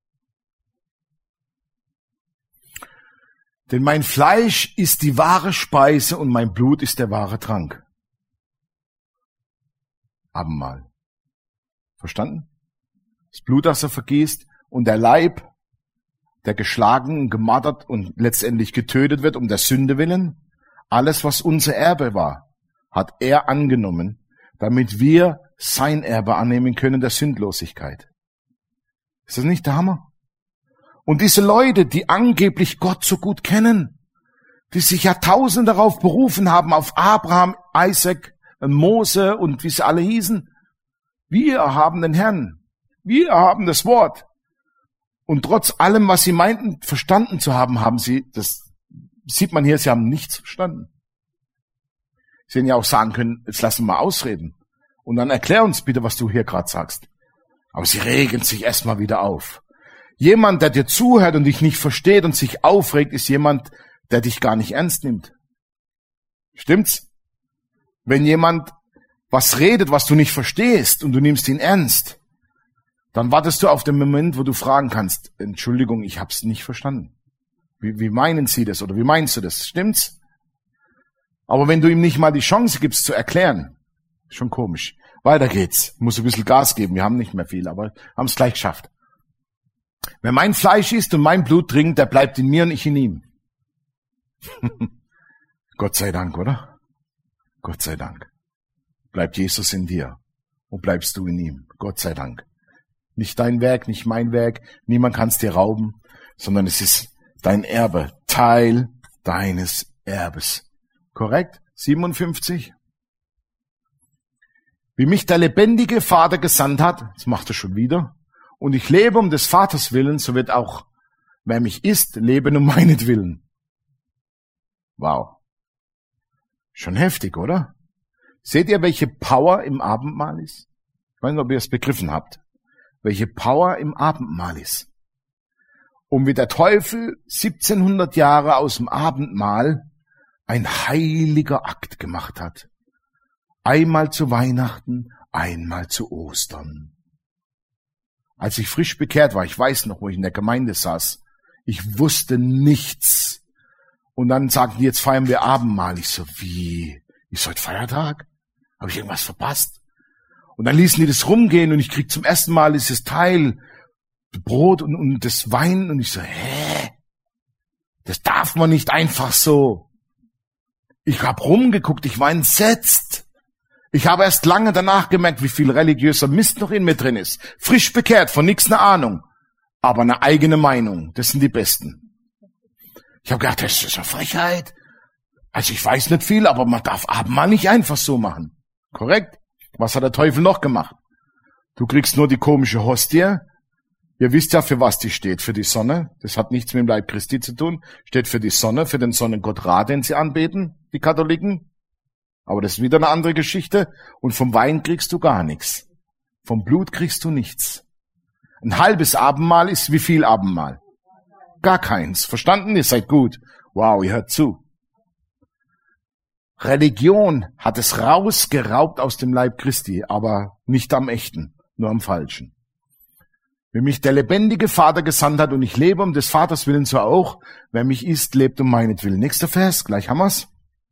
Denn mein Fleisch ist die wahre Speise und mein Blut ist der wahre Trank. Abendmahl. Verstanden? Das Blut, das er vergießt, und der Leib, der geschlagen, gemartert und letztendlich getötet wird um der Sünde willen. Alles, was unser Erbe war, hat er angenommen, damit wir sein Erbe annehmen können der Sündlosigkeit. Ist das nicht der Hammer? Und diese Leute, die angeblich Gott so gut kennen, die sich Jahrtausende darauf berufen haben, auf Abraham, Isaac, Mose und wie sie alle hießen, wir haben den Herrn, wir haben das Wort. Und trotz allem, was sie meinten, verstanden zu haben, haben sie, das sieht man hier, sie haben nichts verstanden. Sie hätten ja auch sagen können, jetzt lassen wir mal ausreden. Und dann erklär uns bitte, was du hier gerade sagst. Aber sie regen sich erstmal wieder auf. Jemand, der dir zuhört und dich nicht versteht und sich aufregt, ist jemand, der dich gar nicht ernst nimmt. Stimmt's? Wenn jemand was redet, was du nicht verstehst und du nimmst ihn ernst, dann wartest du auf den Moment, wo du fragen kannst, Entschuldigung, ich hab's nicht verstanden. Wie meinen Sie das oder wie meinst du das? Stimmt's? Aber wenn du ihm nicht mal die Chance gibst zu erklären, schon komisch. Weiter geht's. Muss ein bisschen Gas geben. Wir haben nicht mehr viel, aber haben es gleich geschafft. Wer mein Fleisch isst und mein Blut trinkt, der bleibt in mir und ich in ihm. Gott sei Dank, oder? Gott sei Dank. Bleibt Jesus in dir und bleibst du in ihm. Gott sei Dank. Nicht dein Werk, nicht mein Werk. Niemand kann es dir rauben, sondern es ist dein Erbe. Teil deines Erbes. Korrekt? 57. Wie mich der lebendige Vater gesandt hat, das macht er schon wieder, und ich lebe um des Vaters willen, so wird auch, wer mich isst, leben um meinetwillen. Wow. Schon heftig, oder? Seht ihr, welche Power im Abendmahl ist? Ich weiß nicht, ob ihr es begriffen habt. Welche Power im Abendmahl ist. Und wie der Teufel 1700 Jahre aus dem Abendmahl ein heiliger Akt gemacht hat. Einmal zu Weihnachten, einmal zu Ostern. Als ich frisch bekehrt war, ich weiß noch, wo ich in der Gemeinde saß, ich wusste nichts. Und dann sagten die, jetzt feiern wir Abendmahl. Ich so, wie? Ist heute Feiertag? Habe ich irgendwas verpasst? Und dann ließen die das rumgehen und ich krieg zum ersten Mal dieses Teil, Brot und das Wein. Und ich so, hä? Das darf man nicht einfach so. Ich habe rumgeguckt, ich war entsetzt. Ich habe erst lange danach gemerkt, wie viel religiöser Mist noch in mir drin ist. Frisch bekehrt, von nichts eine Ahnung. Aber eine eigene Meinung, das sind die Besten. Ich habe gedacht, das ist eine Frechheit. Also ich weiß nicht viel, aber man darf Abendmahl nicht einfach so machen. Korrekt? Was hat der Teufel noch gemacht? Du kriegst nur die komische Hostie. Ihr wisst ja, für was die steht. Für die Sonne. Das hat nichts mit dem Leib Christi zu tun. Steht für die Sonne, für den Sonnengott Ra, den sie anbeten, die Katholiken. Aber das ist wieder eine andere Geschichte. Und vom Wein kriegst du gar nichts. Vom Blut kriegst du nichts. Ein halbes Abendmahl ist wie viel Abendmahl? Gar keins. Verstanden? Ihr seid gut. Wow, ihr hört zu. Religion hat es rausgeraubt aus dem Leib Christi, aber nicht am echten, nur am falschen. Wie mich der lebendige Vater gesandt hat und ich lebe um des Vaters willen, so auch, wer mich isst, lebt um meinetwillen. Nächster Vers, gleich haben wir's.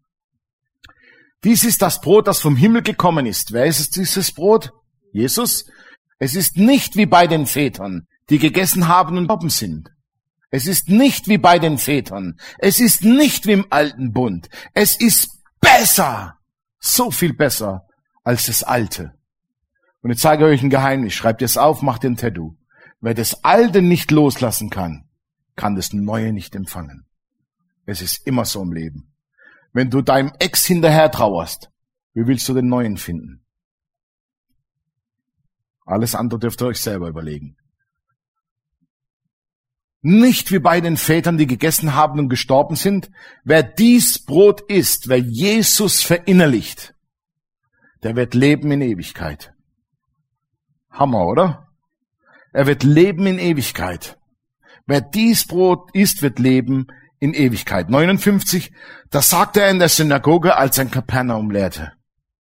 Dies ist das Brot, das vom Himmel gekommen ist. Wer ist es, dieses Brot? Jesus. Es ist nicht wie bei den Vätern, die gegessen haben und gestorben sind. Es ist nicht wie bei den Vätern. Es ist nicht wie im alten Bund. Es ist besser. So viel besser als das Alte. Und jetzt zeige ich euch ein Geheimnis. Schreibt es auf, macht ein Tattoo. Wer das Alte nicht loslassen kann, kann das Neue nicht empfangen. Es ist immer so im Leben. Wenn du deinem Ex hinterher trauerst, wie willst du den Neuen finden? Alles andere dürft ihr euch selber überlegen. Nicht wie bei den Vätern, die gegessen haben und gestorben sind. Wer dies Brot isst, wer Jesus verinnerlicht, der wird leben in Ewigkeit. Hammer, oder? Er wird leben in Ewigkeit. Wer dies Brot isst, wird leben in Ewigkeit. 59, das sagte er in der Synagoge, als er in Kapernaum lehrte.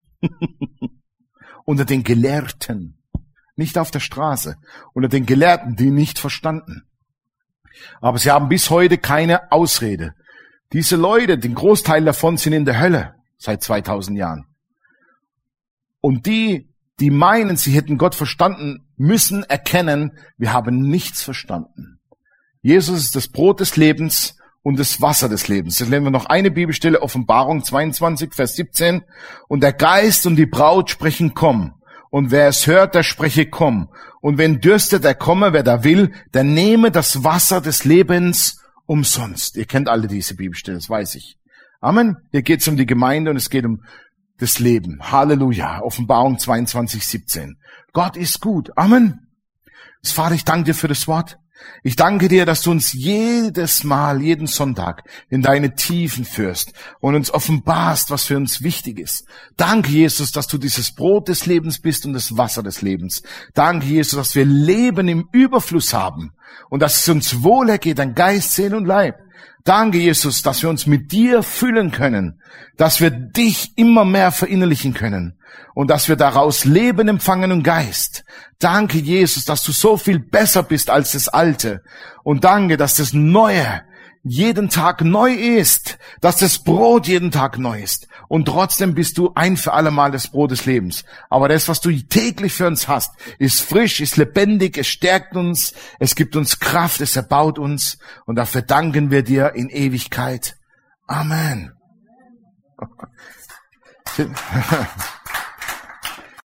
Unter den Gelehrten, nicht auf der Straße, unter den Gelehrten, die nicht verstanden. Aber sie haben bis heute keine Ausrede. Diese Leute, den Großteil davon sind in der Hölle seit 2000 Jahren. Und die meinen, sie hätten Gott verstanden, müssen erkennen, wir haben nichts verstanden. Jesus ist das Brot des Lebens und das Wasser des Lebens. Jetzt lernen wir noch eine Bibelstelle, Offenbarung 22, Vers 17. Und der Geist und die Braut sprechen, komm. Und wer es hört, der spreche, komm. Und wenn dürstet, der komme, wer da will, der nehme das Wasser des Lebens umsonst. Ihr kennt alle diese Bibelstelle, das weiß ich. Amen. Hier geht es um die Gemeinde und es geht um das Leben. Halleluja. Offenbarung 22, 17. Gott ist gut. Amen. Vater, ich danke dir für das Wort. Ich danke dir, dass du uns jedes Mal, jeden Sonntag in deine Tiefen führst und uns offenbarst, was für uns wichtig ist. Danke, Jesus, dass du dieses Brot des Lebens bist und das Wasser des Lebens. Danke, Jesus, dass wir Leben im Überfluss haben und dass es uns wohlergeht an Geist, Seele und Leib. Danke, Jesus, dass wir uns mit dir füllen können, dass wir dich immer mehr verinnerlichen können und dass wir daraus Leben empfangen und Geist. Danke, Jesus, dass du so viel besser bist als das Alte. Und danke, dass das Neue jeden Tag neu ist, dass das Brot jeden Tag neu ist. Und trotzdem bist du ein für alle Mal das Brot des Lebens. Aber das, was du täglich für uns hast, ist frisch, ist lebendig, es stärkt uns, es gibt uns Kraft, es erbaut uns. Und dafür danken wir dir in Ewigkeit. Amen.